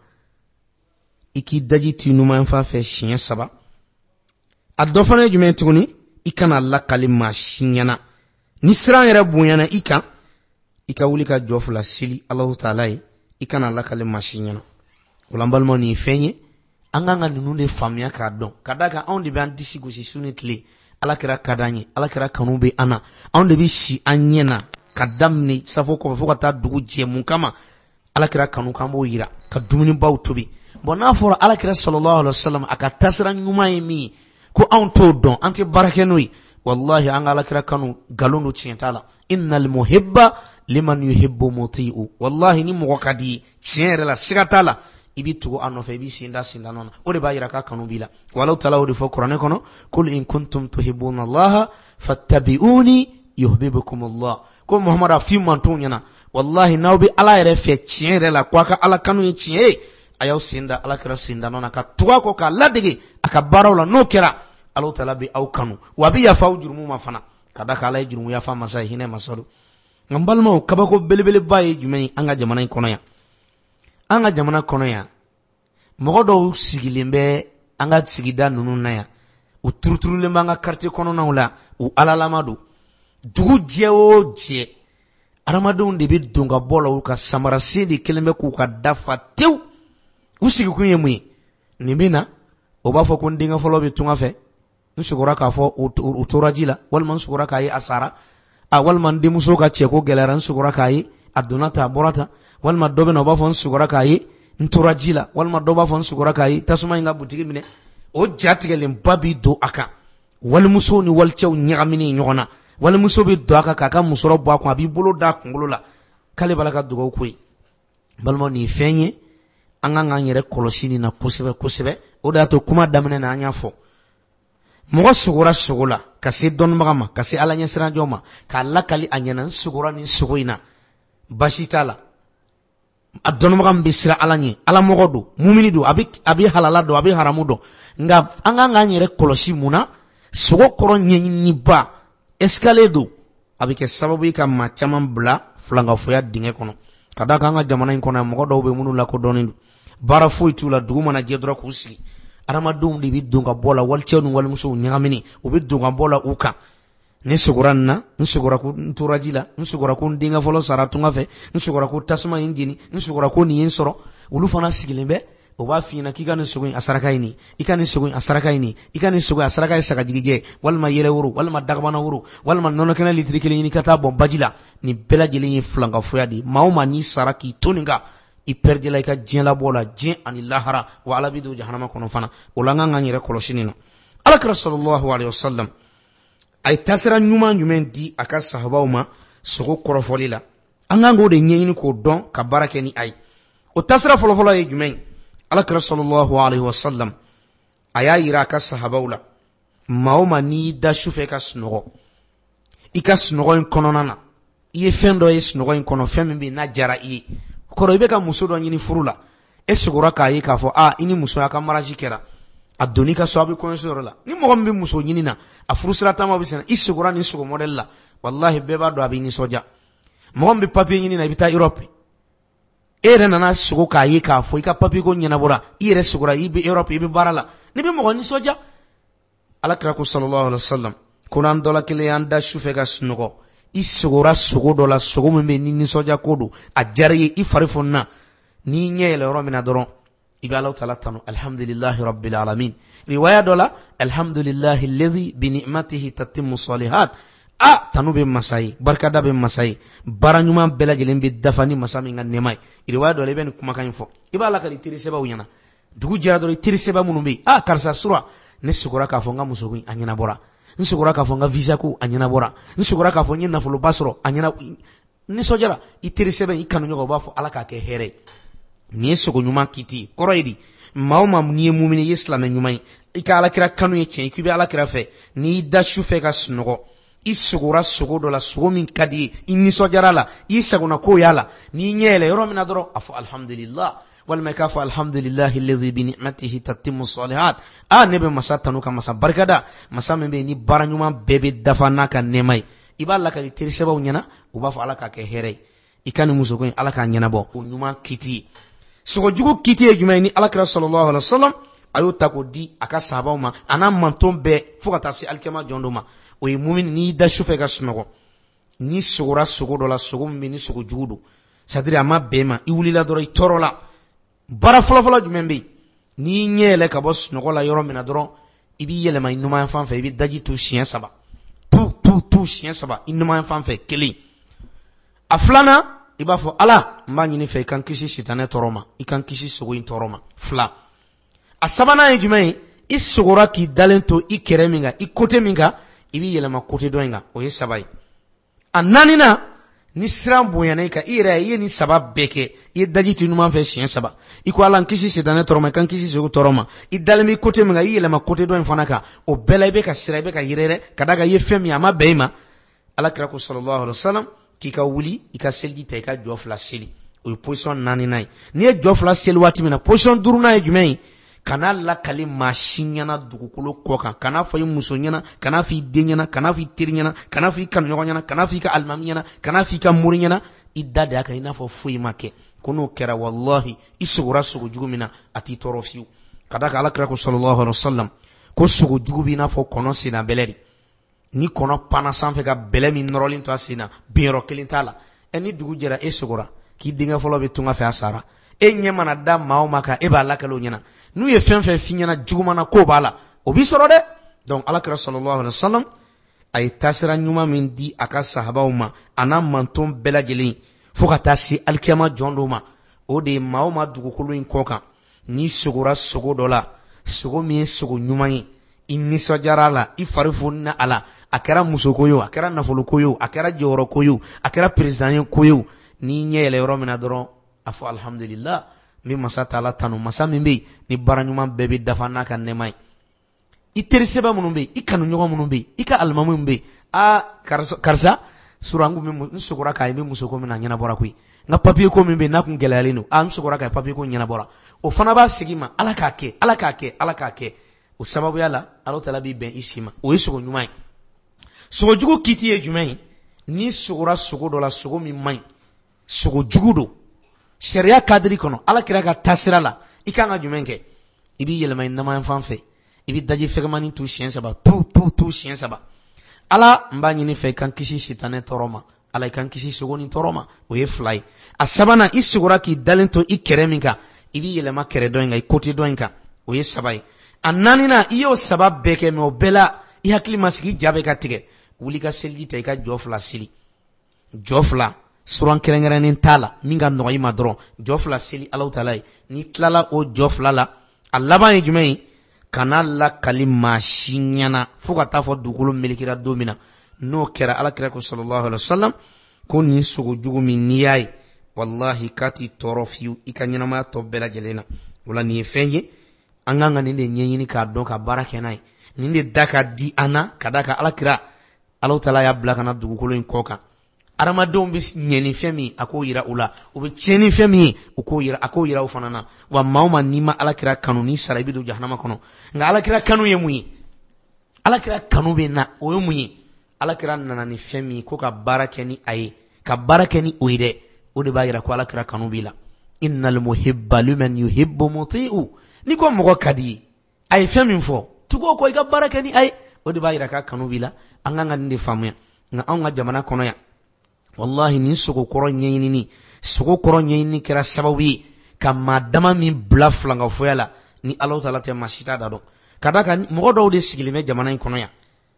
iki daji tinuma fa fe shinya saba adofane jume tuguni ikana la kalima shinyana ni siran yere bunyana ika ika wuli ka jofla sili Allah Ta'ala ikana la kalima shinyana ulambalmo ni fenye anganga nunune famia ka don kadaka on de ban disigo si sunitli ala kira kadanye ala kira kanube ana on de bi si anyena kadamni safo ko fo ta dugu je mun kama ala kira kanu kambo yira ka dumuni baw tobi bona fora ala kira sallallahu alaihi wasallam aka tasra nyuma yemi ko on to don anti barakenui wallahi an ala kira kanu galondo cientala innal muhibba liman yuhibbu muti'u wallahi ni mo kadi ciere la sigatala ibitugo anno fe bi sinda sinda non o de bayira ka kanu bila walau tala o de fo qur'ane kono kul in kuntum tuhibbuna allah fattabi'uni yuhibbukum allah ko muhammad fi mantunyana wallahi nawbi ala yere fe ciere la kwa ka ala kanu ciere ayaw sinda ala kira sinda non aka tuwa ko ka ladigi aka barawla no kira Allah Ta'ala bi aw kanu wabi ya faw jurmu mafana kada kala jurmu ya fa masai hine masalu ngambalmo kabako belebele baye jumeni anga jamana kono ya anga jamana kono ya mogodo sigilimbe anga sigida nunu na ya u turuturulen b'an ka quartier kɔnɔnaw la u alalama don dugu jɛ o jɛ adamadenw de bɛ don ka bɔ la u ka samarasen de kelen bɛ k'u ka dafa tew u sigikun ye mun ye nin bɛ na o b'a fɔ ko n denkɛ fɔlɔ bɛ tunga fɛ n sugora k'a fɔ u tora ji la walima n sugora k'a ye a sara a walima n denmuso ka cɛko gɛlɛyara n sugora k'a ye a donna ta a bɔra ta walima dɔ bɛ na o b'a fɔ n sugora k'a ye n tora ji la walima dɔ b'a fɔ n sugora k'a ye tasuma in ka butigi minɛ o jatigɛlenba b'i don a kan walimuso ni walicɛw ɲagaminen ɲɔgɔn na walimuso bɛ don a kan k'a ka musɔrɔ bɔ a kun a b'i bolo da kunkolo la k'ale b'a la ka dugawu k'o ye balima nin fɛn ye an kan k'an yɛrɛ kɔlɔsi nin na kosɛbɛ kosɛbɛ o de y'a to kuma daminɛ na an y'a fɔ mɔgɔ sogora sogo la ka se dɔnnibaga ma ka se ala ɲɛsiranjɔ ma k'a lakali a ɲɛna n sogora nin sogo in na basi t'a la a dɔnnibaga min bɛ siran ala ɲɛ ala mɔgɔ don mumini don a bɛ a bɛ halala don a bɛ haramu don nka an kan k'an yɛrɛ kɔlɔsi mun na sogo kɔrɔ ɲɛɲiniba escalier don a bɛ kɛ sababu ye ka maa caman bila filankafoya dingɛ kɔnɔ ka da kan ka jamana in kɔnɔ mɔgɔ dɔw bɛ minnu lakodɔnnen don baara foyi t'u la dugu mana jɛ dɔrɔn k'u sigi adamadenw de bɛ don ka bɔ la walicɛw ni walimusow ɲagamini u bɛ don ka bɔ la u kan ne sogora nin na n sogora ko n tora ji la n sogora ko n denkɛ fɔlɔ sara tunga fɛ n sogora ko tasuma ye n jeni n sogora ko nin ye n sɔrɔ olu fana sigilen bɛ o b'a f'i ɲɛna k'i ka nin sogo in a saraka ye nin i ka nin sogo in a saraka ye nin i ka nin sogo a saraka ye sagajigijɛ walima yɛlɛ woro walima dagabana woro walima nɔnɔ kɛnɛ litiri kelen ɲini ka taa bɔn baji la nin bɛɛ lajɛlen ye filankafoya de ye maa o maa n'i sara k'i to nin kan i perdela i ka diɲɛ labɔ la diɲɛ ani lahara wa ala bɛ don jahanama kɔnɔ fana o la an kan k'an yɛrɛ kɔlɔsi nin na alakira sallallahu alaihi wasallam a ye taasira ɲuman jumɛn di a ka sahabaw ma sogo kɔrɔfɔli la an kan k'o de ɲɛɲini k'o dɔn ka baara kɛ ni a ye o taasira fɔlɔfɔlɔ ye jumɛn ye alakira sallallahu alaihi wasallam a y'a yira a ka sahabaw la maa o maa n'i da sufɛ ka sunɔgɔ i ka sunɔgɔ in kɔnɔna na i ye fɛn dɔ ye sunɔgɔ in kɔnɔ fɛn min bɛ yen n'a diyara i ye kɔrɔ i bɛ ka muso dɔ ɲini furu la e sogora k'a ye k'a fɔ a i ni muso y'a ka mariage kɛra a donni ka so a bɛ kɔɲɔso yɔrɔ la ni mɔgɔ min bɛ muso ɲini na a furusira taama bɛ senna i sogora nin sogo modèle la wallahi bɛɛ b'a dɔn a bɛ nisɔndiya mɔgɔ min bɛ papier ɲini na i bɛ taa Europe e yɛrɛ nana sogo k'a ye k'a fɔ i ka papier ko ɲɛnabɔra i yɛrɛ sogora i bɛ Europe i bɛ baara la ne bɛ mɔgɔ nisɔndiya alakira ko sallallahu alaihi wasallam ko n'an dɔ la kelen y'an da sufɛ ka sunɔgɔ i sogora sogo dɔ la sogo min bɛ ni nisɔndiya ko don a diyara i ye i fari fununna n'i ɲɛ yɛlɛ yɔrɔ min na dɔrɔn i bɛ Alahu taala tanu alhamdulillahi rabbil alamin riwaya dɔ la alhamdulillahi alladhi bi ni'matihi tatimmu salihat a tanu bɛ masa ye barikada bɛ masa ye baara ɲuman bɛɛ lajɛlen bɛ dafa ni masa min ka nɛɛma ye riwaya dɔ la i bɛ nin kumakan in fɔ i b'a la ka i teri sɛbɛnw ɲɛna dugu jɛra dɔrɔn i teri sɛbɛn minnu bɛ yen a karisa sura ne sogora k'a fɔ n ka muso ko a ɲɛnabɔra n sogora k'a fɔ n ka visa ko a ɲɛnabɔra n sogora k'a fɔ n ye nafoloba sɔrɔ a ɲɛna nisɔndiyara i teri sɛbɛn i kanuɲɔgɔn u b'a fɔ ala k'a kɛ hɛrɛ ye nin ye sogo ɲuman kiti ye kɔrɔ ye di maa o maa n'i ye mumini i ye silamɛ ɲuman ye i ka alakira kanu ye tiɲɛ i bɛ alakira fɛ n'i da su fɛ ka sunɔgɔ i sogora sogo dɔ la sogo min ka di ye i nisɔndiyara la i sagona ko y'a la n'i ɲɛ yɛlɛ yɔrɔ min na dɔrɔn a fɔ alhamdulillah walima i k'a fɔ alhamdulillahi alladhi bi ni'matihi tatimmu salihat a ne bɛ masa tanu ka masa barikada masa min bɛ yen ni baara ɲuman bɛɛ bɛ dafa n'a ka nɛɛma ye i b'a lakali teri sɛbɛnw ɲɛna u b'a fɔ ala k'a kɛ hɛrɛ ye i ka nin muso ko in ala k'a ɲɛnabɔ o ɲuman kiti ye sogojugu kiti ye jumɛn ye ni alakira sallallahu alaihi wasallam a y'o ta k'o di a ka sahabaw ma a n'a manton bɛɛ fo ka taa se alikiyama jɔn dɔ ma o ye mumini n'i da sufɛ ka sunɔgɔ n'i sogora sogo dɔ la sogo min bɛ ni sogojugu don c'est à dire a ma bɛn ma i wulila dɔrɔn i tɔɔrɔ la baara fɔlɔfɔlɔ jumɛn bɛ yen n'i ɲɛ yɛlɛ ka bɔ sunɔgɔ la yɔrɔ min na dɔrɔn i b'i yɛlɛma i numan fan fɛ i bɛ daji tu siɲɛ saba tu tu tu siɲɛ saba i numan fan fɛ kelen a filanan i b'a fɔ ala n b'a ɲini fɛ i kan kisi sitanɛ tɔɔrɔ ma i kan kisi sogo in tɔɔrɔ ma fila a sabanan ye jumɛn ye i sogora k'i dalen to i kɛrɛ min kan i kote min kan i b'i yɛlɛma kote dɔ in kan o ye saba ye a naaninan ni siran bonyana i kan i yɛrɛ i ye nin saba bɛɛ kɛ i ye daji tu numan fɛ siɲɛ saba i ko ala n kisi sitanɛ tɔɔrɔ ma i kan kisi sogo tɔɔrɔ ma i dalen b'i kote min kan i yɛlɛma kote dɔ in fana kan o bɛɛ la i bɛ ka sira i bɛ ka yɛrɛyɛrɛ ka da kan i ye fɛn min a ma bɛn i ma alakira ko sallallahu alaihi wasallam k'i ka wuli i ka seliji ta i ka jɔ fila seli o ye position naaninan ye n'i ye jɔ fila seli waati min na position duurunan ye jumɛn ye kana lakali maa si ɲɛna dugukolo kɔ kan kana fɔ i muso ɲɛna kana fɔ i den ɲɛna kana fɔ i teri ɲɛna kana fɔ i kanuɲɔgɔn ɲɛna kana fɔ i ka alimami ɲɛna kana fɔ i ka mori ɲɛna i da de a kan i n'a fɔ foyi ma kɛ ko n'o kɛra wallahi i sogora sogo jugu min na a t'i tɔɔrɔ fiyewu ka da kan alakira ko sallallahu alaihi wasallam ko sogo jugu bi na fo kono sina beleri ni kono pana sanfɛ ka bɛlɛ min nɔrɔlen to a sen na binyɔrɔ kelen t'a la ɛ ni dugu jɛra e sogora k'i denkɛ fɔlɔ bɛ tunga fɛ a sara e ɲɛ mana da maa o maa kan e b'a lakale o ɲɛna n'u ye fɛn fɛn f'i ɲɛna jugumana ko b'a la o b'i sɔrɔ dɛ donc alakira sallallahu alaihi wasallam a ye taasira ɲuman min di a ka sahabaw ma a n'a manton bɛɛ lajɛlen fo ka taa se alikiyama jɔn dɔw ma o de ye maa o maa dugukolo in kɔ kan n'i sogora sogo dɔ la sogo min ye sogo ɲuman ye i nisɔndiyara a la i fari fonina a la a kɛra muso ko ye o a kɛra nafolo ko ye o a kɛra jɔyɔrɔ ko ye o a kɛra président ye ko ye o n'i ɲɛ yɛlɛ yɔrɔ min na dɔrɔn a fɔ alhamdulillah min masa taala tanu masa min bɛ yen ni baara ɲuman bɛɛ bɛ dafa n'a ka nɛɛma ye i teri sɛbɛn minnu bɛ yen i kanuɲɔgɔn minnu bɛ yen i ka alimami minnu bɛ yen aa karisa sura n kun bɛ n sogora k'a ye n bɛ muso ko min na a ɲɛnabɔra koyi n ka papiye ko min bɛ yen n'a kun gɛlɛyalen don aa n sogora k'a ye papiye ko ɲɛnabɔra o fana b'a segin ma ala k'a kɛ ala k'a kɛ ala k'a kɛ o sababuya la Alahu Taala b'i bɛn i si ma o ye sogo ɲuman ye sogo jugu kiti ye jumɛn ye ni sogora sogo dɔ la sogo min man ɲi sogo jugu don sariya kadiri kɔnɔ ala kira ka taasira la i kan ka jumɛn kɛ i b'i yɛlɛma i nama fan fɛ i bɛ daji fɛgɛmani tu siɲɛ saba tu tu tu siɲɛ saba ala n b'a ɲini fɛ i kan kisi sitanɛ tɔɔrɔ ma ala i kan kisi sogo ni tɔɔrɔ ma o ye fila ye a sabanan i sogora k'i dalen to i kɛrɛ min kan i b'i yɛlɛma kɛrɛ dɔ in kan i kote dɔ in kan o ye saba ye a naaninan i y'o saba bɛɛ kɛ mɛ o bɛɛ la i hakili ma sigi ja bɛ ka tigɛ wuli ka seliji ta i ka jɔ fila seli jɔ fila suran kɛrɛnkɛrɛnnen t'a la min ka nɔgɔ i ma dɔrɔn jɔ fila seli Alahu Taala ye n'i tilala o jɔ fila la a laban ye jumɛn ye kana lakali maa si ɲɛna fo ka taa fɔ dugukolo melekera don min na n'o kɛra alakira ko sallallahu alaihi wasallam ko nin sogo jugu min n'i y'a ye wallahi k'a t'i tɔɔrɔ fiyewu i ka ɲɛnamaya tɔ bɛɛ lajɛlen na o la nin ye fɛn ye an kan ka nin de ɲɛɲini k'a dɔn ka baara kɛ n'a ye nin de da ka di an na ka da ka alakira Alahu Taala y'a bila ka na dugukolo in kɔ kan adamadenw bɛ ɲɛ ni fɛn min a k'o yira u la u bɛ tiɲɛ ni fɛn min ye u k'o yira a k'o yira u fana na wa maa o maa n'i ma alakira kanu n'i sara i bɛ don jahanama kɔnɔ nka alakira kanu ye mun ye alakira kanu bɛ na o ye mun ye alakira nana ni fɛn min ye ko ka baara kɛ ni a ye ka baara kɛ ni o ye dɛ o de b'a yira ko alakira kanu b'i la innal muhibba liman yuhibbu muti'u ni ko mɔgɔ ka di ye a ye fɛn min fɔ tugu o kɔ i ka baara kɛ ni a ye o de b'a yira k'a kanu b'i la an kan ka nin de faamuya nka anw ka jamana kɔnɔ yan wallahi nin sogo kɔrɔ ɲɛɲinini sogo kɔrɔ ɲɛɲinini kɛra sababu ye ka maa dama min bila filankafoya la ni Alahu Taala tɛ maa si t'a da dɔn ka da kan mɔgɔ dɔw de sigilen bɛ jamana in kɔnɔ yan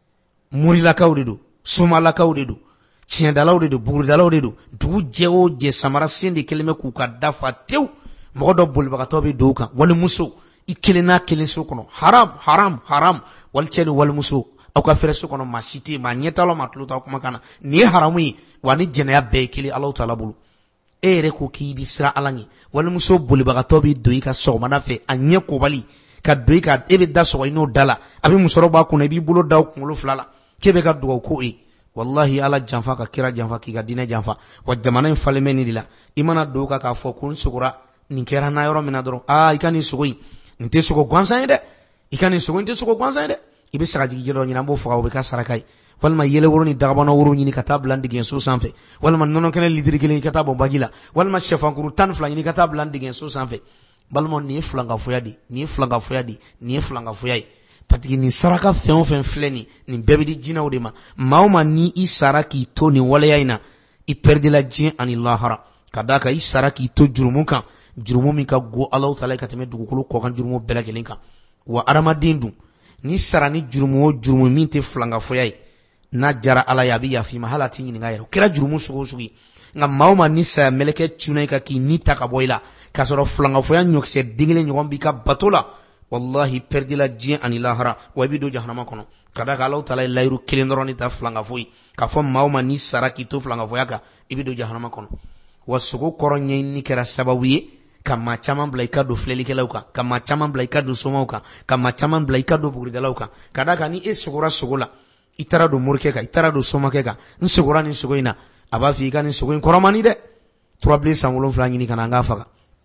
murilakaw de don somalakaw de don tiɲɛdalaw de don buguridalaw de don dugu jɛ o jɛ samara sen de kelen bɛ k'u ka dafa tewu mɔgɔ dɔ bolibagatɔ bɛ don u kan walimuso i kelen n'a kelen so kɔnɔ haram haram haram wali cɛ ni walimuso aw ka fɛrɛ so kɔnɔ maa si tɛ yen maa ɲɛtalaw maa tulo t'aw kumakan na nin ye haramu ye wa ni jɛnɛya bɛɛ ye kelen Alahu Taala bolo e yɛrɛ ko k'i bɛ siran Ala ɲɛ walimuso bolibagatɔ bɛ don i ka sɔgɔmada fɛ a ɲɛ kobali ka don i ka e bɛ da sɔgɔ i n'o da la a bɛ musɔrɔ b'a kunna i b'i bolo da o kunkolo fila la k'e bɛ ka dugawu ko ye wallahi Ala janfa ka kira janfa k'i ka diinɛ janfa wa jamana in falen bɛ nin de la i mana don ka k'a fɔ ko n sogora nin kɛra n na yɔrɔ min na dɔrɔn aa i ka nin sogo in nin tɛ sogo gansan ye dɛ i ka nin sogo in tɛ sogo gansan ye dɛ i bɛ sagajigi dɔ ɲini an b'o faga o bɛ ka saraka ye walima yɛlɛ woro ni dagabana woro ɲini ka taa bila dingɛso sanfɛ walima nɔnɔ kɛnɛ litiri kelen i ka taa bɔn baji la walima sɛfankuru tan ni fila ɲini ka taa bila dingɛso sanfɛ balima nin ye filankafoya de nin ye filankafoya de nin ye filankafoya ye parce que nin saraka fɛn o fɛn filɛ nin nin bɛɛ bɛ di jinɛw de ma maa o maa ni i sara k'i to nin waleya in na i pɛrdela diɲɛ ani lahara ka d'a kan i sara k'i to jurumu kan jurumu min ka go Alahu Taala ka tɛmɛ dugukolo kɔkan jurumu bɛɛ lajɛlen kan wa adamaden dun ni sara ni jurumu o jurumu min tɛ filankafoya ye n'a jara Ala ye a bɛ yafa i ma hali a t'i ɲininka yɛrɛ o kɛra jurumu sugu o sugu ye nka maa o maa ni saya mɛlɛkɛ cunna i kan k'i ni ta ka bɔ i la k'a sɔrɔ filankafoya ɲɔkisɛ den kelen ɲɔgɔn b'i ka bato la wallahi perdila diɲɛ ani lahara wa i bɛ don jahanama kɔnɔ ka d'a kan Alahu Taala ye layiru kelen dɔrɔn de ta filankafo ye k'a fɔ maa o maa ni sara k'i to filankafoya kan i bɛ don jahanama kɔnɔ wa sogo kɔrɔ ɲɛɲini kɛra sababu ye ka maa caman bila i ka don filɛlikɛlaw kan ka maa caman bila i ka don somaw kan ka maa caman bila i ka don buguridalaw kan ka d'a kan ni e sogora sogo la i taara don morikɛ kan i taara don somakɛ kan n sogora nin sogo in na a b'a fɔ i ka nin sogo in kɔrɔmani dɛ turabilen san wolonfila ɲini ka na an k'a faga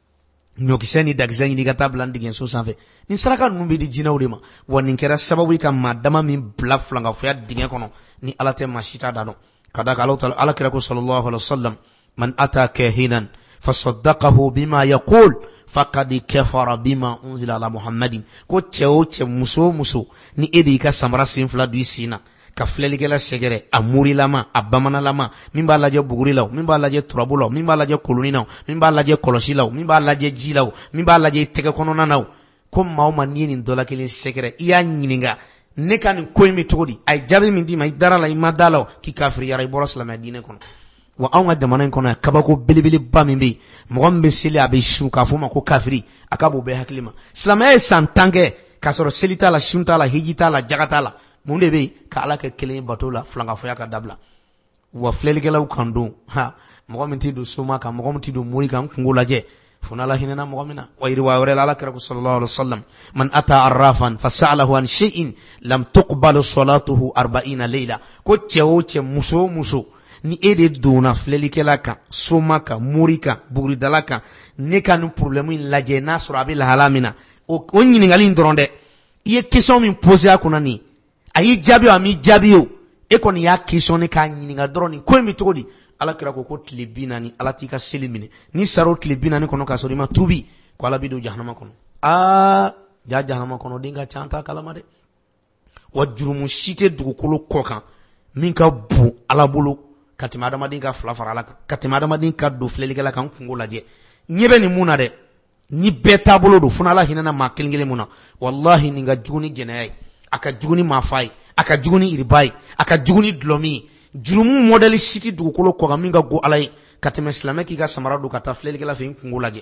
ɲɔkisɛ ni dakisɛ ɲini ka taa bila dingɛso sanfɛ nin saraka ninnu bɛ di jinɛw de ma wa nin kɛra sababu ye ka maa dama min bila filankafoya dingɛ kɔnɔ ni Ala tɛ maa si t'a da dɔn ka d'a kan Alahu Taala Alakira ko sallallahu alaihi wasallam man ata kahinan fasaddaqahu bima yaqul faqad kafara bima unzila ala muhammadin ko cɛ o cɛ muso muso ni e de y'i ka samara sen fila don i sen na ka filɛlikɛla sɛgɛrɛ a murilama a bamanalama min b'a lajɛ buguri la min b'a lajɛ turabu la min b'a lajɛ koloni na min b'a lajɛ kɔlɔsi la min b'a lajɛ ji la min b'a lajɛ tɛgɛ kɔnɔna na ko maa o maa n'i ye nin dɔ la kelen sɛgɛrɛ i y'a ɲininka ne ka nin ko in bɛ cogo di a ye jaabi min d'i ma i dara la i ma da la k'i kafiriyara i bɔra silamɛya diinɛ kɔnɔ wa anw ka jamana in kɔnɔ yan kabako belebeleba min bɛ yen mɔgɔ min bɛ seli a bɛ su k'a fɔ ma ko kafiri a ka b'o bɛɛ hakili ma silamɛya ye san tan kɛ k'a sɔrɔ seli t'a la sun t'a la hiji t'a la jaga t'a la mun de bɛ yen ka ala kɛ kelen bato la filankafɔya ka dabila wa filɛlikɛlaw kan don ha mɔgɔ min t'i don soma kan mɔgɔ min t'i don mori kan kungo lajɛ fo n'ala hinɛna mɔgɔ min na wa yiriwa wɛrɛ la ala kɛra ko sallallahu alaihi wasallam man ata arrafan fasa'alahu an shay'in lam tuqbalu salatuhu arba'ina layla ko cɛ o cɛ muso o muso ni e de donna filɛlikɛla kan soma kan mori kan buguridala kan ne ka nin problème in lajɛ n'a sɔrɔ a bɛ lahala min na o ɲininkali in dɔrɔn dɛ i ye question min poser a kunna nin a y'i jaabi o a m'i jaabi o e kɔni y'a question ne k'a ɲininka dɔrɔn nin ko in bɛ cogo di ala kira ko ko tile bi naani ala t'i ka seli minɛ ni sara o tile bi naani kɔnɔ k'a sɔrɔ i ma tubi ko ala b'i don jahanama kɔnɔ aa ja jahanama kɔnɔ den ka ca an t'a kalama dɛ wa jurumu si tɛ dugukolo kɔ kan min ka bon ala bolo ka tɛmɛ adamaden ka fila fara ala kan ka tɛmɛ adamaden ka don filɛlikɛla kan kungo lajɛ ɲɛ bɛ nin mun na dɛ ni bɛɛ taabolo don fo n'ala hinɛna maa kelen kelen mun na wallahi nin ka jugu ni jɛnɛya ye a ka jugu ni maafa ye a ka jugu ni iriba ye a ka jugu ni dulɔmi ye jurumu modèle si tɛ dugukolo kɔ kan min ka go ala ye ka tɛmɛ silamɛ k'i ka samara don ka taa filɛlikɛla fɛ i kungo lajɛ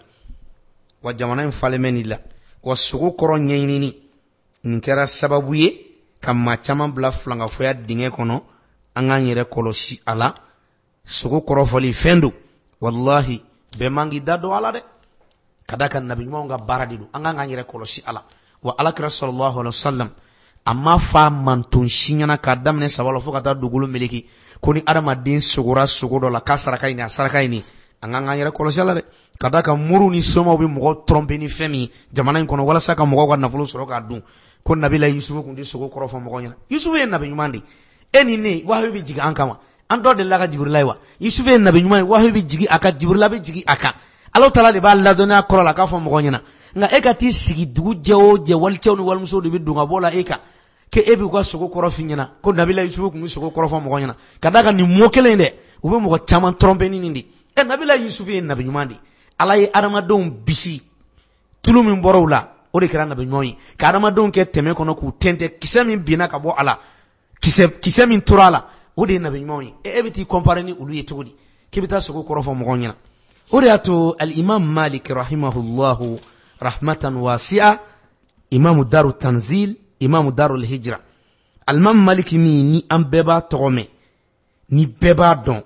wa jamana in falen bɛ nin la wa sogo kɔrɔ ɲɛɲinini nin kɛra sababu ye ka maa caman bila filankafɔya dingɛ kɔnɔ an k'an yɛrɛ kɔlɔsi a la sogo kɔrɔfɔli fɛn don wallahi bɛɛ man k'i da don a la dɛ ka da kan nabi ɲumanw ka baara de don an k'an k'an yɛrɛ kɔlɔsi a la wa alakira sallallahu alaihi wasallam a ma fa manton si ɲɛna k'a daminɛ saba la fo ka taa dugukolo meleki ko ni adamaden sogora sogo dɔ la k'a saraka ɲini a saraka ɲini an k'an k'an yɛrɛ kɔlɔsi a la dɛ ka da kan muru ni somaw bɛ mɔgɔ tromper ni fɛn min jamana in kɔnɔ walasa ka mɔgɔw ka nafolo sɔrɔ k'a dun ko nabila yusufu tun tɛ sogo kɔrɔfɔ mɔgɔ ɲɛna yusufu ye nabi ɲuman de e ni ne wahabi bɛ jigin an kama an dɔ de la ka jibrila ye wa yusufu ye nabi ɲuman ye wahabi bɛ jigin a kan jibrila bɛ jigin a kan ala taala de b'a ladɔnniya kɔrɔ la k'a fɔ mɔgɔ ɲɛna nka e ka t'i sigi dugu jɛ o jɛ walicɛw ni walimusow de bɛ don ka bɔ la e kan ke e b'u ka sogo kɔrɔ f'i ɲɛna ko nabila yusufu tun bɛ sogo kɔrɔfɔ mɔgɔ ɲɛna ka da kan nin mot kelen dɛ u bɛ mɔgɔ caman tromper ni nin de e nabila yusufu ye nabi ɲuman de ala ye adamadenw bisi tulu min bɔra u la o de kɛra nabi ɲuman ye ka adamadenw kɛ tɛmɛ kɔnɔ k'u tɛntɛn kisɛ min binna ka bɔ a la kisɛ kisɛ min tora a la o de ye nabi ɲuman ye e bɛ t'i comparer ni olu ye cogo di k'i bɛ taa sogo kɔrɔfɔ mɔgɔ ɲɛna o de y'a to al-imam malik rahimahullahu rahmatan wasi'a imamu daru tanzil imamu daru al-hijra al-imam malik min ni an bɛɛ b'a tɔgɔ mɛn ni bɛɛ b'a dɔn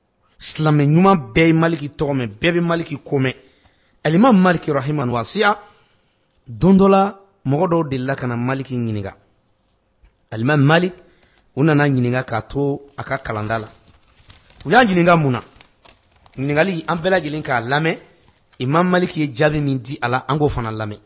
silamɛ ɲuman bɛɛ ye maliki tɔgɔ mɛn bɛɛ bɛ maliki ko mɛn al-imam malik rahimahullahu wasi'a don dɔ la mɔgɔ dɔw delila ka na maliki ɲininka al-imam malik u nana ɲininka k'a to a ka kalanda la u y'a ɲininka mun na ɲininkali an bɛɛ lajɛlen k'a lamɛn imam malik ye jaabi min di a la an k'o fana lamɛn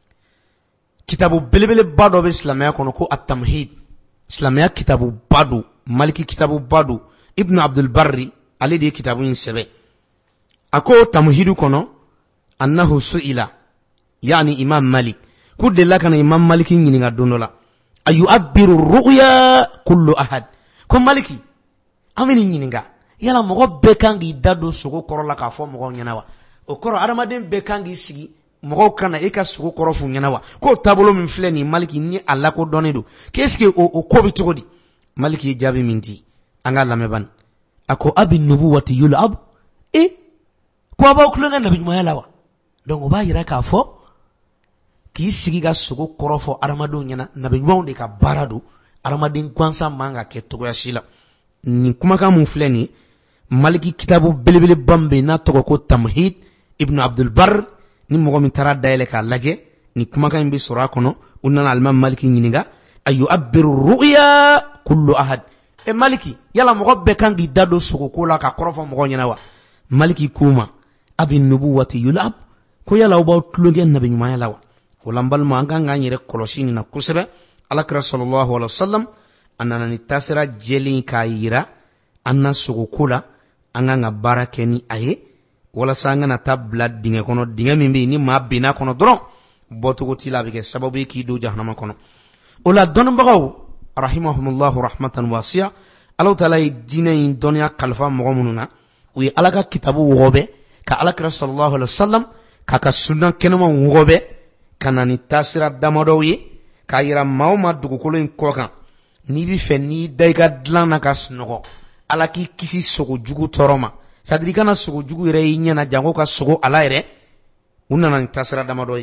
kitabu belebeleba dɔ bɛ silamɛya kɔnɔ ko at-tamhid silamɛya kitabu ba don maliki kitabu ba don ibn abdul barri ale de ye kitabu in sɛbɛn a ko tamhidu kɔnɔ annahu su'ila yani imam malik ku delila kana imam maliki ɲininka don dɔ la ayu abiru ru'ya kullu ahad ko maliki an bɛ nin ɲininka yala mɔgɔ bɛɛ kan k'i da don sogo kɔrɔ la k'a fɔ mɔgɔw ɲɛna wa o kɔrɔ adamaden bɛɛ kan k'i sigi mɔgɔw kana e ka sogo kɔrɔ f'u ɲɛna wa k'o taabolo min filɛ nin maliki ni a lakodɔnnen don qu'est-ce que o o ko bɛ cogo di maliki ye jaabi min di an ka lamɛn bani a ko abi nubuwati yul'ab e ko a b'aw tulonkɛ nabi ɲumanya la wa donc o b'a yira k'a fɔ k'i sigi ka sogo kɔrɔ fɔ adamadenw ɲɛna nabi ɲumanw de ka baara don adamaden gansan man ka kɛ cogoya si la nin kumakan mun filɛ nin maliki kitabu belebeleba min bɛ yen n'a tɔgɔ ko tamhid ibn abdul bar ni mɔgɔ min taara dayɛlɛ k'a lajɛ nin kumakan in bɛ sɔrɔ a kɔnɔ u nana alimam maliki ɲininka ayu abiru ru'ya kullu ahad e maliki yala mɔgɔ bɛɛ kan k'i da don sogoko la ka kɔrɔfɔ mɔgɔ ɲɛna wa maliki k'u ma abi nubuwati yul'ab ko yala aw b'aw tulonkɛ nabi ɲumanya la wa o la n balima an kan k'an yɛrɛ kɔlɔsi nin na kosɛbɛ alakira sallallahu alaihi wasallam a nana ni taasira jɛlen k'a yira an na sogoko la an kan ka baara kɛ ni a ye wala sangana tabla dinge kono dinge min be ni ma bina kono dron botugo tila be ke sababu ki do jahannama kono ola don bagaw rahimahumullah rahmatan wasi'a Allah taala dina in dunya kalfa mu'minuna wi alaka kitabu wobe ka alakra sallallahu alaihi wasallam ka ka sunna kenoma wobe kanani tasira damodowi ka yira mawma dugukolo in kokan ni bi fe ni daiga dlana ka snogo alaki kisi sogo jugu toroma sadri kana sogo jugu ire nyana jango ka sogo ala ire unana ni tasira damodowi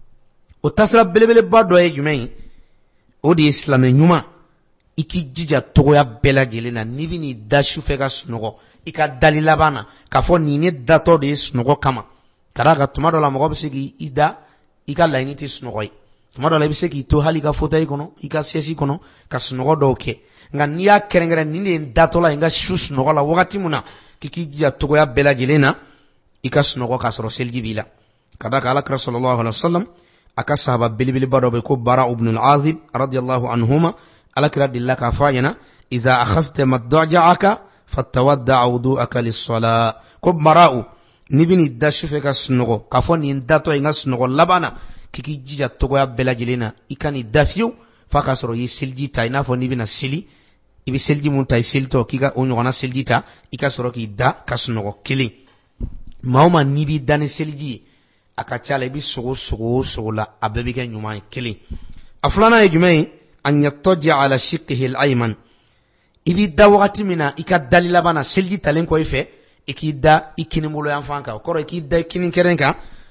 o tasira belebele bado e jumai o di islam nyuma iki jija togoya bela jelena ni bi ni dashu fe ka snogo ika dalila bana ka fo ni ne dato de snogo kama karaka tumado la mogo bisigi ida ika laini ti snogo tumado la bisigi to hali ka fota ikono ika sesi kono ka snogo doke nga niya kerengere ni ne dato la nga shu snogo la wakati muna kiki jija togoya bela jelena ika snogo ka soro selji bila kadaka ala kra sallallahu alaihi wasallam aka sahaba bilibili bado be ko bara ibn al-azib radiyallahu anhuma ala kra dillaka fayana iza akhadta madja'aka fatawadda wudu'aka lis-salah ko mara'u nibini dashufe ka snogo kafo ni ndato inga snogo labana kiki jija togo ya bela jelena ikani dafiu faka soro yi silji ta ina fo nibina sili ibi silji mun ta silto kika onyo na silji ta ika soro ki da ka snogo kili mauma nibi dani silji akachala ibi sogo sogo sogo la abebike nyuma kili aflana e jumai an yattaja ala shiqqihi al-ayman ibi da wakati mina ika dalila bana silji talen ko ife ikida ikini mulo yan fanka koro ikida ikini kerenka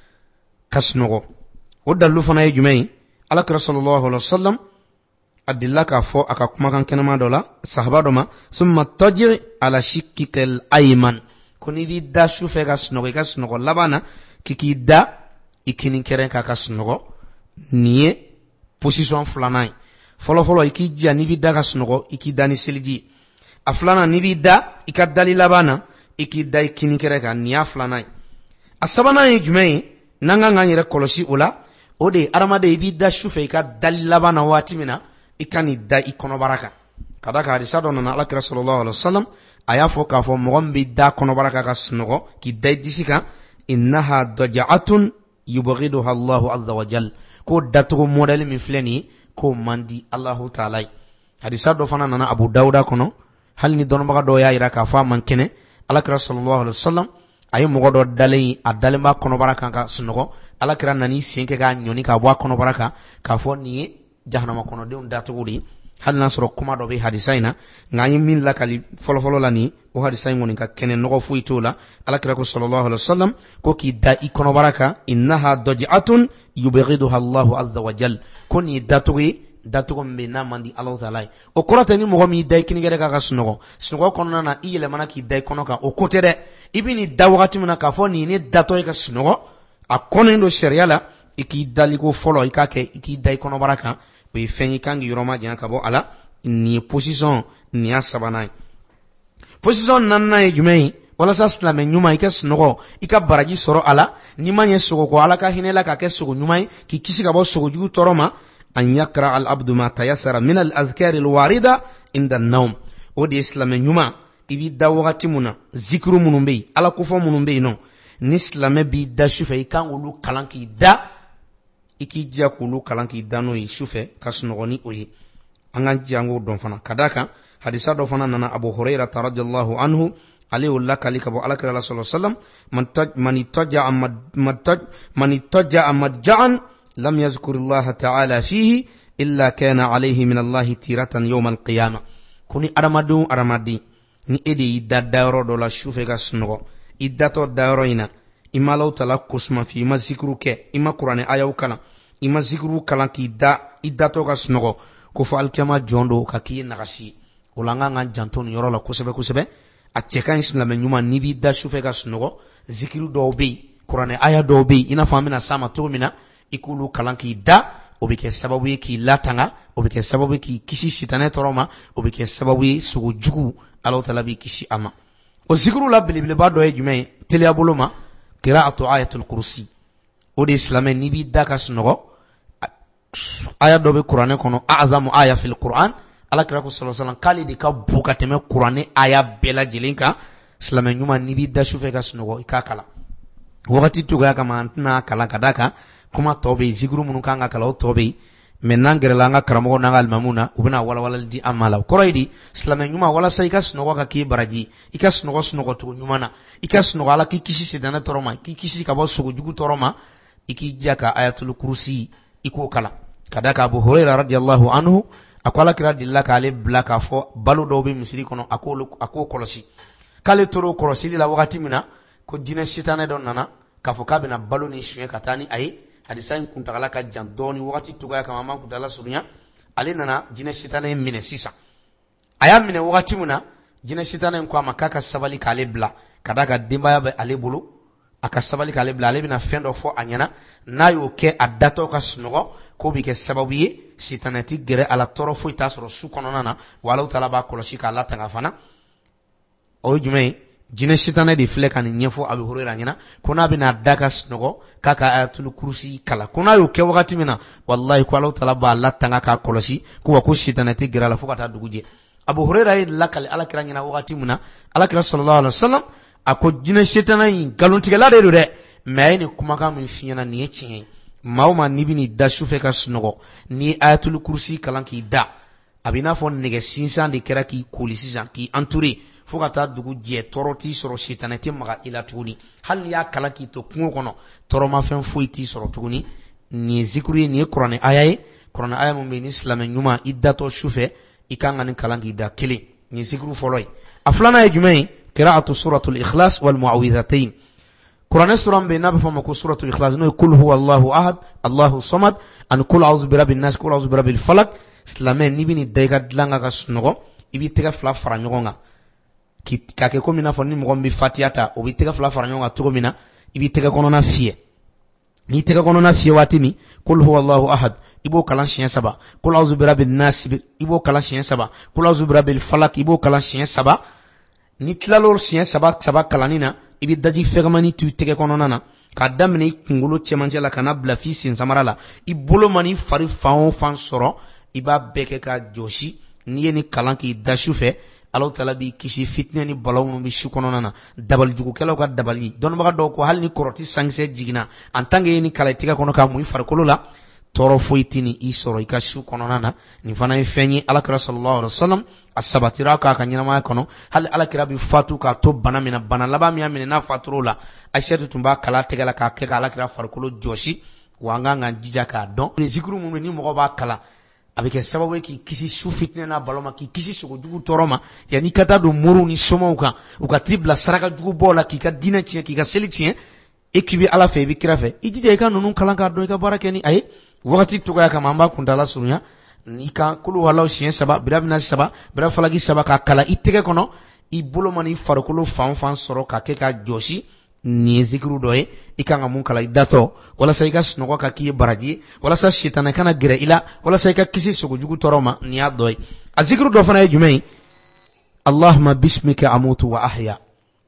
kasnogo o dalu fana e jumai alakra sallallahu alaihi wasallam adillaka fo aka kuma kan kenama dola sahaba doma summa tajri ala shiqqil ayman kuni bi da shufe kasnogo kasnogo labana kikida ikini kerenka kasnogo niye position flanai folo folo ikija nibi da kasnogo ikida ni silji aflana nibi da ikadali labana ikida ikini kereka ni aflanai asabana e jumai nanga nganyere kolosi ula ode aramade ibida shufe ikadali labana watimina ikani da ikono baraka kadaka hadisa dona na alakira sallallahu alaihi wasallam ayafo ka fo mogombi da kono baraka kasnogo kidai disika innaha daja'atun yubghiduha Allahu azza wa jalla ko datugo model min fleni ko mandi Allahu ta'ala hadisa do fana nana Abu Dawuda kono halni don baga do ya ira ka fa man kene alakira sallallahu alaihi wasallam ay mo godo dalay adale ma kono baraka ka sunugo alakira nani senke ga nyoni ka bwa kono baraka ka fo ni jahannama kono de datugudi hal nasro kuma do be hadisaina ngani min lakali folo folo lani o hadisai ngoni ka kene no fuitola alakira ko sallallahu alaihi wasallam ko ki da ikono baraka innaha daj'atun yubghiduha Allahu azza wa jalla koni datugi datugo mbe na mandi Allah ta'ala o korata ni mo mi dai kini gere ka sunugo sunugo kono na iyele mana ki dai kono ka o kotere ibini dawati muna ka fo ni ne dato ka sunugo akono ndo sharia la iki daliko folo ikake iki dai kono baraka be fenyi kangi yoroma jina kabo ala ni position ni asabana position nanna e jumei wala sa islame nyuma ika sunugo ika baraji soro ala ni manye sugo ko ala ka hinela ka ke sugo nyumai ki kisi ka bo sugo jugu toroma an yakra al abdu ma tayassara min al azkar al warida inda an-nawm odi islam nyuma ibi dawati muna zikru munumbe ala ko fo munumbe no ni islam bi da shufe kan ulu kalanki da iki jia kulu kalanki dano yi shufe kasnogoni oyi anga jango don fana kadaka hadisa do fana nana Abu Hurairah radhiyallahu anhu ali ulla kalika bo alakra sallallahu alaihi wasallam man taj man taja man taj man taja madja'an lam yazkur Allah ta'ala fihi illa kana alayhi min Allah tiratan yawm al-qiyamah kuni aramadu aramadi ni edi dadaro do la shufe kasnogo iddato daro ina imalaw tala kusma fi ma zikru ke ima qur'ani ayaw kala ima zikru kala ki da iddato kasnogo ko fa al-kiyama jondo ka ki nagasi ulanga nga janton yoro la kusebe kusebe atchekan islam nyuma nibi da shufe kasnogo zikru do be qur'ani aya do be ina famina sama turmina ikulu kalanki da obike sababu ki latanga obike sababu ki kisi sitane toroma obike sababu sugu jugu Allah ta'ala bi kisi ama o zikru la bilibile ba do e jume tele abuluma qira'atu ayatul kursi o de islam ni bi da kasnogo aya do be qur'ane kono a'zamu aya fil qur'an ala kira ko sallallahu alaihi wasallam kali de ka bukateme qur'ane aya bela jilinka islam nyuma ni bi da shufe kasnogo ikakala wakati tuga kama antna kala kadaka kuma tobe zikru munu kanga kala tobe menan gerela nga karamo nga almamuna ubna wala wala di amala koraidi islamen nyuma wala sai kas no ka ki baraji ikas no gos no ko tu nyumana ikas no ala ki kisi sedana toroma ki kisi ka bo sugu jugu toroma iki jaka ayatul kursi iko kala kadaka Abu Hurairah radhiyallahu anhu akwala kira dilla kale blaka fo balu do be misiri kono akolo ako kolosi kale toro kolosi la wakati mina ko dina shitane don nana kafo kabina balu ni shuye katani ay hadisan kuntakala ka jandoni wakati tuga kama mama kutala surunya ale nana dina shitane mine sisa aya mine wakati muna dina shitane kwa makaka sabali kale bla kadaka dimba ya ale bulu aka sabali kale bla ale bina fendo fo anyana na yo ke adato ka snogo ko bi ke sababu ye sitanati gere ala toro fo ita soro su konona na wala utala ba kolosi ka lata ngafana o jume jine sitane di fle kan nyefo Abu Hurairah nyana kuna bina daka snogo kaka ayatul kursi kala kuna yo ke wakati mina wallahi ko ala utala ba lata ngaka kolosi ko ko sitanati gere ala fo kata duguje Abu Hurairah lakale ala kira nyana wakati muna ala kira sallallahu alaihi wasallam ako jine sitane galuntige la de do de mais ni kuma ka mun finyana ni echin mauma nibini da shufe ka snogo ni ayatul kursi kalanki da abina fo nege sinsan de kera ki kulisi jan ki entouré fo kata dugu je toroti soro shitanati maga ila tuguni hal ya kalaki to kungo kono toro ma fen foiti soro tuguni ni zikuri ni qur'ani ayaye qur'ani aya mun be ni islamen nyuma iddato shufe ikanga ni kalanki da kili ni zikru foloi aflana ejumai qira'atu suratul ikhlas wal muawwidhatayn Quran suram be nabi fama ko suratul ikhlas no kul huwa Allahu ahad Allahu samad an kul a'udhu bi rabbin nas kul a'udhu bi rabbil falaq islamen ni bini dayga dlanga ka sunogo ibi tega fla fara nyogonga ki kake ko mina fonni mo gombi fatiyata obi tega fla fara nyonga to mina ibi tega kono na fie ni tega kono na fie watimi kul huwa Allahu ahad ibo kala chien saba kul a'udhu bi rabbin nas ibo kala chien saba kul a'udhu bi rabbil falaq ibo kala chien saba ni tlalor chien saba saba kalanina ibi daji fegamani tu tege kono nana ka damne kungulu chemanje la kana bla fi sin samarala ibolo mani fari faon fan soro iba beke ka joshi ni ni kalanki dashufe Allah taala bi kisi fitne ni balaw bi shukono nana dabal jugu kelo ka dabali don baga do ko hal ni koroti sangse jigina antange ni kala tiga kono ka muy far kolola toro foitini isoro ika shukono nana ni fana fenyi alakira sallallahu alaihi wasallam asabatira ka kanyina ma kono hal alakira bi fatu ka to bana mina bana laba mi amina na faturola aishatu tumba kala tegala ka ke ka alakira farkolo joshi wanga nga jija ka don ni zikru mu ni mo ba kala abike sababu ki kisi shu fitne na baloma ki kisi shugo jugu toroma yani kata do muru ni soma uka ukatibla saraka jugu bola ki ka dina chi ki ka seli chi ekibi ala fe bi kirafe ijije ka nunu kala ka do ka barake ni ay wakati tuga kama amba kundala sunya nika kulu wala chien saba birabna saba bira falagi saba ka kala itege kono ibolo mani farokolo fan fan soro ka ke ka joshi ni zikru doye ikanga mun kala idato wala sai ka snogo ka ki baraji wala sa shitana kana gire ila wala sai ka kisi sugu jugu toroma ni adoy azikru do fana yumei Allahumma bismika amutu wa ahya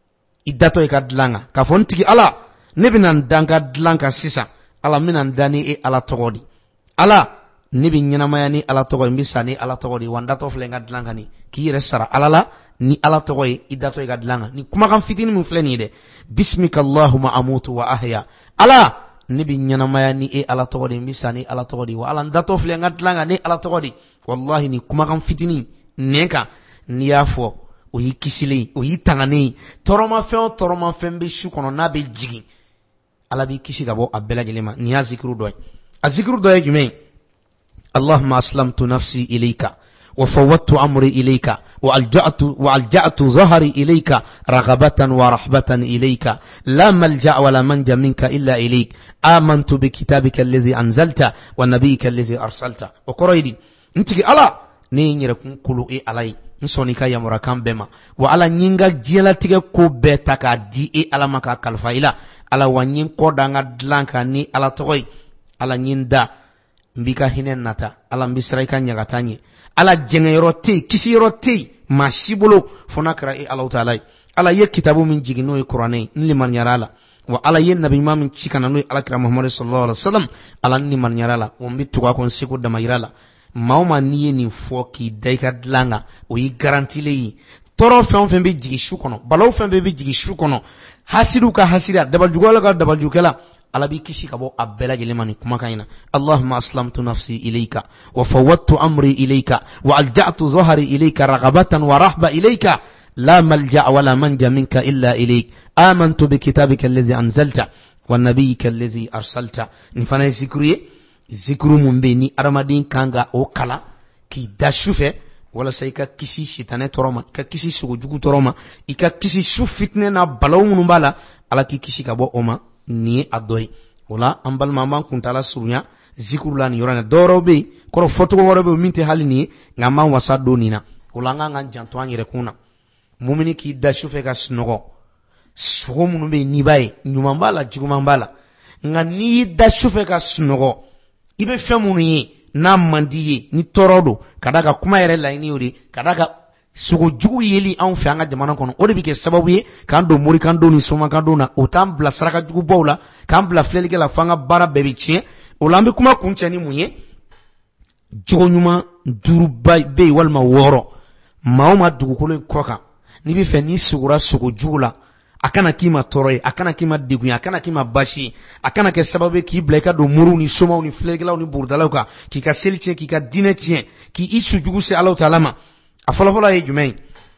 idato e ka dlanga ka fontigi ala nebinan danga dlanga sisa ala minan dani e ala togodi ala nibi nyina mayani ala togodi misani ala togodi wanda to flenga dlanga ni ki resara ala la ni ala togoy idato e gadlanga ni kuma kan fitini mun fleni de bismika allahumma amutu wa ahya ala nibi nyina mayani e ala togodi misani ala togodi wa ala ndato flenga dlanga ni ala togodi wallahi ni kuma kan fitini neka ni yafo o yikisili o yitangani toroma fe toroma fembe shukono na be jigi ala bi kisi gabo abela gelema ni ya zikru doy azikru doy jume Allahumma aslamtu nafsi ilayka wa fawwadtu amri ilayka wa alja'tu wa alja'tu dhahri ilayka raghabatan wa rahbatan ilayka la malja' wa la manja minka illa ilayk amantu bi kitabika alladhi anzalta wa nabiyyika alladhi arsalta wa quraidi ntigi ala ni nyira kun kulu e alai nsoni ka ya murakan bema wa ala nyinga jela tige ko beta ka di e ala maka kalfaila ala wanyin ko danga dlanka ni ala toy ala nyinda mbika hinen nata ala mbisrai kan nyagatanye ala jengero te kisi rote mashibulu funakra e ala taala ala ye kitabu min jigino e qur'ani ni man yarala wa ala ye nabi imam chikana no ala kira muhammad sallallahu alaihi wasallam ala ni man yarala o mbitu kwa kon siku da mayirala mauma niye ni foki daika dlanga o yi garantile yi toro fen fen be jigi shu kono balaw fen be be jigi shu kono hasidu ka hasira dabaljugola ka dabaljukela ala bi kisi kabo abela jelemani kuma kaina Allahumma aslamtu nafsi ilayka wa fawwadtu amri ilayka wa alja'tu dhahri ilayka raghabatan wa rahba ilayka la malja' wa la manja minka illa ilayk amantu bi kitabika alladhi anzalta wa nabiyyika alladhi arsalta nifana zikruye zikru mumbeni aramadin kanga o kala ki dashufe wala sai ka kisi shitane toroma ka kisi sugujugu toroma ika kisi shufitne na balaw munumbala ala ki kisi kabo oma ni adoy wala ambal mamban kuntala surunya zikurula ni yorana dorobe koro foto worobe minti halini ngama wasado nina wala nganga janto anyire kuna mumini ki dashufe ka snogo sugo munumbe ni baye nyumambala jugumambala ngani dashufe ka snogo ibe femunu yi na mandiye ni torodo kadaka kuma yere laini yori kadaka sugo jugu yeli an fe anga jamana kono o de bike sababu ye kan do mori kan do ni soma kan do na o tam bla saraka jugu bawla kan bla flelige la fanga bara bebi chie o lambe kuma kunchani munye jugo nyuma duru bay be walma woro mauma dugu kolo koka ni bi fe ni sugura sugo jugula akana kima toroy akana kima digunya akana kima bashi akana ke sababu ki bleka do muru ni soma ni flegela ni burdala ka ki ka selche ki ka dine chien ki isu jugu se Allah ta'ala afala fala ye jumay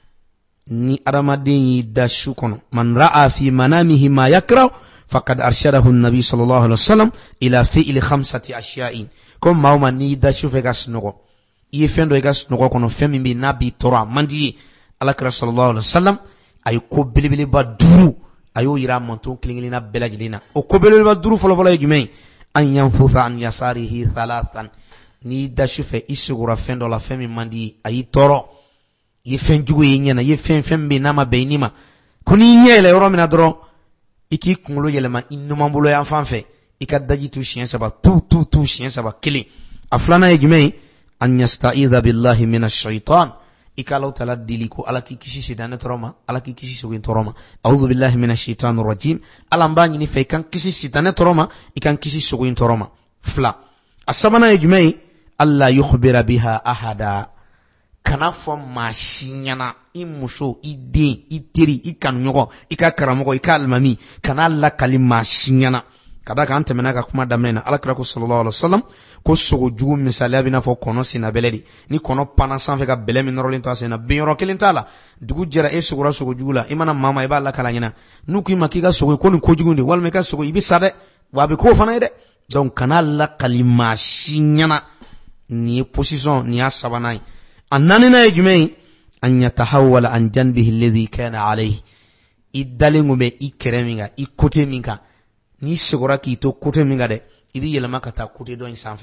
ni aramadin yi dashu kono man ra'a fi manamihi ma yakra faqad arshadahu an-nabi sallallahu alaihi wasallam ila fi'li khamsati ashya'in kom mauma ni dashu fe gasnogo yi fendo e gasnogo kono femi bi nabi tora mandi alakra sallallahu alaihi wasallam ay ko bilibili ba duru ayo yira monton klingilina belajilina o ko bilibili ba duru fala fala ye jumay an yanfutha an yasarihi thalathan ni dashu fe isugura fendo la femi mandi ay toro ye fenjugo yenyana ye fen fembe nama beinima kuni nyele yoro mina dro iki kungulo yelema inumambulo ya fanfe ikadaji tu chien saba tu tu tu chien saba kili aflana yejmei an yasta'idha billahi minash shaitan ikalaw tala diliko ala ki kishi shitane toroma ala ki kishi sugin toroma a'udhu billahi minash shaitanir rajim ala mbanyi ni fe kan kishi shitane toroma ikan kishi sugin toroma fla asabana yejmei alla yukhbira biha ahada kana fo mashinyana imusho ide itiri ikanyogo ikakaramogo ikalmami kana la kalima shinyana kada kan temena ka kuma damena alakra ko sallallahu alaihi wasallam ko sogo jugu misali abina fo kono sina beledi ni kono pana sanfe ka bele min rolin to asena bioro kelintala dugu jera e sogo sogo jugula imana mama iba la kalanyina nuku makiga sogo ko ni ko jugunde walme ka sogo ibi sade wabe ko fana ide donc kana la kalima shinyana ni position ni asabanai annanina yajmei an yatahawwala an janbihi alladhi kana alayhi iddalingu be ikreminga ikote minga ni sigora ki to kote minga de ibi yelama kata kote do insanfe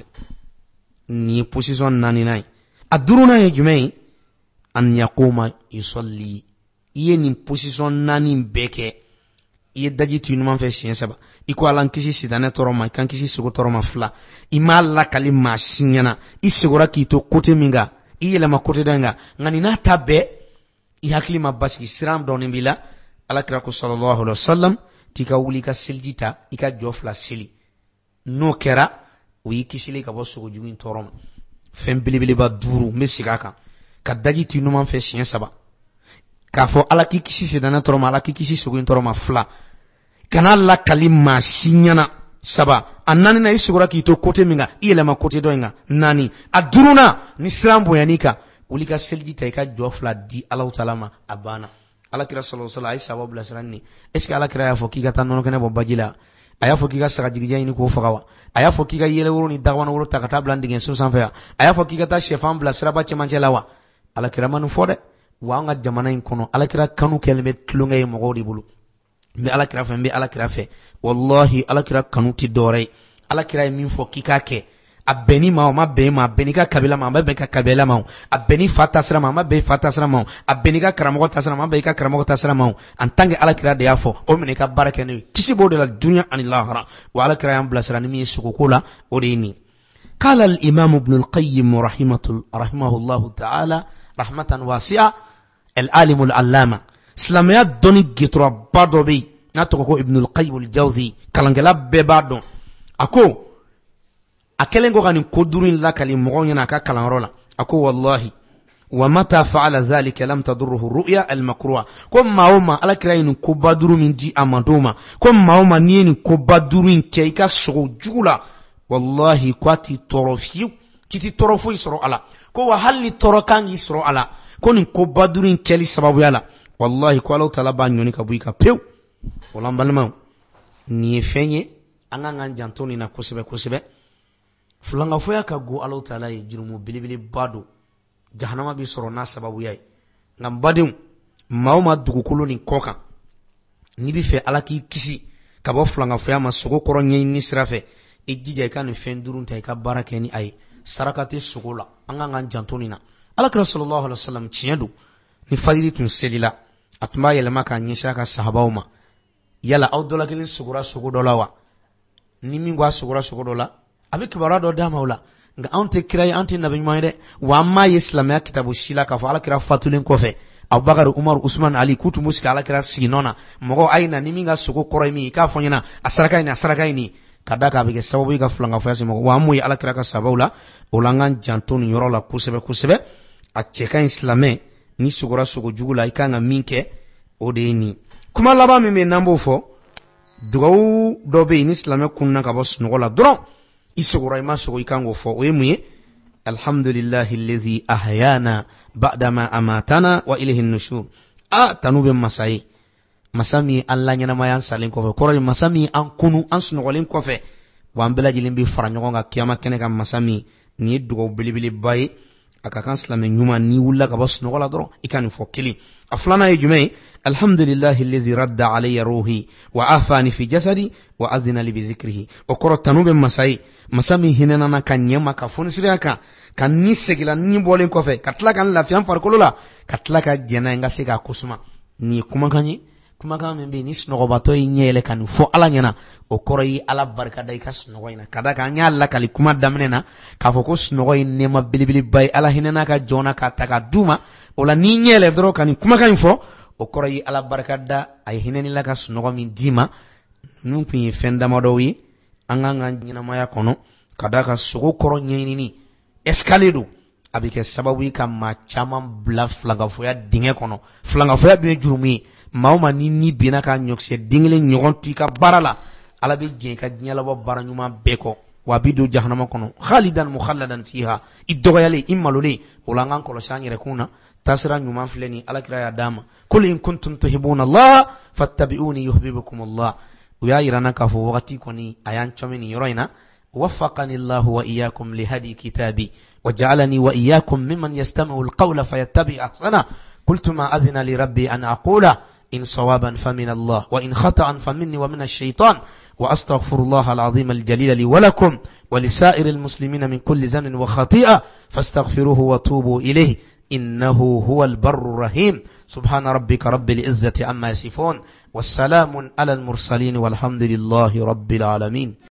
ni position naninai aduruna yajmei an yaquma yusalli iye ni position nanin beke iye daji tunuma fe sien saba iko alan kisi sidane toroma kan kisi sigo toroma fla imalla kalima sinyana isigora ki to kote minga iyele makote danga ngani na tabe ihakli mabasi siram doni bila alakra ko sallallahu alaihi wasallam tika wulika seljita ika jofla sili no kera wi kisili ka boso ko jugin toroma fembili ba duru mesigaka kadaji tinu man fe sien saba ka fo alaki kisi sedana toroma alaki kisi sugin toroma fla kana la kalima sinyana saba annani na isigura ki to kote minga ile ma kote doinga nani aduruna ni srambo yanika ulika seljita ka jofla di Allah ta'ala abana alakira sallallahu alaihi wasallam la sranni eske alakira ya foki ga tan non kene bo bajila aya foki ga saga jigija ni ko fagawa aya foki ga yele woro ni dagwana woro takata blandingen so sanfa aya foki ga ta chefam bla sraba chemanjelawa alakira manu fode wa nga jamana in kono alakira kanu kelbe tlunga e mogodi bulu mbe alakira fe mbe alakira fe wallahi alakira kanuti dore alakira min fo kikake abeni ma ma be ma abeni ka kabila ma be ka kabila ma abeni fata sra ma be fata sra ma abeni ka karamo ta sra ma be ka karamo ta sra ma antange alakira de yafo o mene ka baraka ne kisibo de la dunya anillahra wa alakira yam blasra ni mi sukola o de ni qala al imam ibn al qayyim rahimatul rahimahullah ta'ala rahmatan wasi'a al alim al allama islamia doni gitro badobe nato ko ibn al-qayyim al-jawzi kalangela bebado ako akelengo kanin kodurin la kali mogonya na ka kalanrola ako wallahi wa mata fa'ala dhalika lam tadurruhu ru'ya al-makruha ko maoma alakira yin ko baduru min di amadoma ko maoma ni yin ko baduru in ke ka sogo jugula wallahi kwati torofiu kiti torofo isro ala ko wa hal ni torokan isro ala ko ni ko baduru in keli sababu yala wallahi ko Allah taala ba nyoni ka buika pew wala mbalma ni fenye anga nganjantoni na kusebe kusebe fulanga foya ka go Allah taala e jirumu bilibili bado jahannama bi soro na sababu yayi ngam badum mawma dugukulu ni koka ni bi fe alaki kisi ka bo fulanga foya ma sogo koro nyi ni sirafe e jija kan fen durun tay ka barake ni ay sarakati sugula anga nganjantoni na alakira sallallahu alaihi wasallam ciyadu ni fadili tun selila atma yelma ka nyisha ka sahabauma yala awdola kelin sugura sugudolawa ni mingwa sugura sugudola abi kibara do damawla nga ante kiray ante nabi mayde wa amma islamya kitabu shila ka fa alakira fatulin kofe Abubakar Umar Usman Ali kutu muska alakira sinona mogo aina ni minga sugu koroimi ka fonyana asaraka ni asaraka ni kadaka bige sababu ga fulanga fayasi mogo wa amu alakira ka sabawla ulangan jantoni yorola kusebe kusebe acheka islame ni sugura sugu jugula ikanga minke odeni kuma laba meme nambo fo dugawu dobe ni islame kunna ka bos ngola dron isugura ima sugu ikango fo oyemuye alhamdulillahi alladhi ahyana ba'dama amatana wa ilayhi an-nushur a tanube masai masami alla nyana mayan salen ko fe korol masami an kunu an sunogolen ko fe wa ambela jilimbi faranyo nga kiyama kene kam masami ni dugawu bilibili baye aka kan islame nyuma ni wulla ka bos ngola dron ikani fo kili aflana yujmai alhamdulillahi alladhi radda alayya ruhi wa afani fi jasadi wa adhina li bi dhikrihi okoro tanube masai masami hinena na kanyama ka funisiraka kan ni segila ni bolen ko fe katla kan la fiam farkolola katla ka jena nga sega kusuma ni kuma kanyi kuma kan mbe ni snogo bato nyele kan fo ala nyana okoro yi ala barka dai ka snogo ina kada ka nya alla kali kuma damnena ka fo ko snogo ine ma bilibili bay ala hinena ka jona ka taka duma ola ni nyele dro kan kuma kan fo okoro yi ala barka da ay hineni la ka snogo min dima nun pin fenda modowi anga nga nyina maya kono kadaka sugo koro nyenini escaledo abike sababu ka ma chama bla flanga foya dinge kono flanga foya bi jurumi mauma ni ni bina ka nyokse dingle nyogonti ka barala ala be je ka nyala bo baranyuma beko wa bidu jahannama kono khalidan mukhalladan fiha idoyale imalule ulangan kolo shanyere kuna tasira nyuma fleni ala kira ya dama kul in kuntum tuhibuna allah fattabi'uni yuhibbukum allah ويا يرانا كفو وقتي كوني أيان شمني يروينا وفقني الله وإياكم لهدي كتابي وجعلني وإياكم ممن يستمع القول فيتبع أحسنه قلت ما أذن لربي أن أقول إن صوابا فمن الله وإن خطأ فمني ومن الشيطان وأستغفر الله العظيم الجليل لي ولكم ولسائر المسلمين من كل ذنب وخطيئة فاستغفروه وتوبوا إليه إنه هو البر الرحيم سبحان ربك رب العزة عما يصفون والسلام على المرسلين والحمد لله رب العالمين.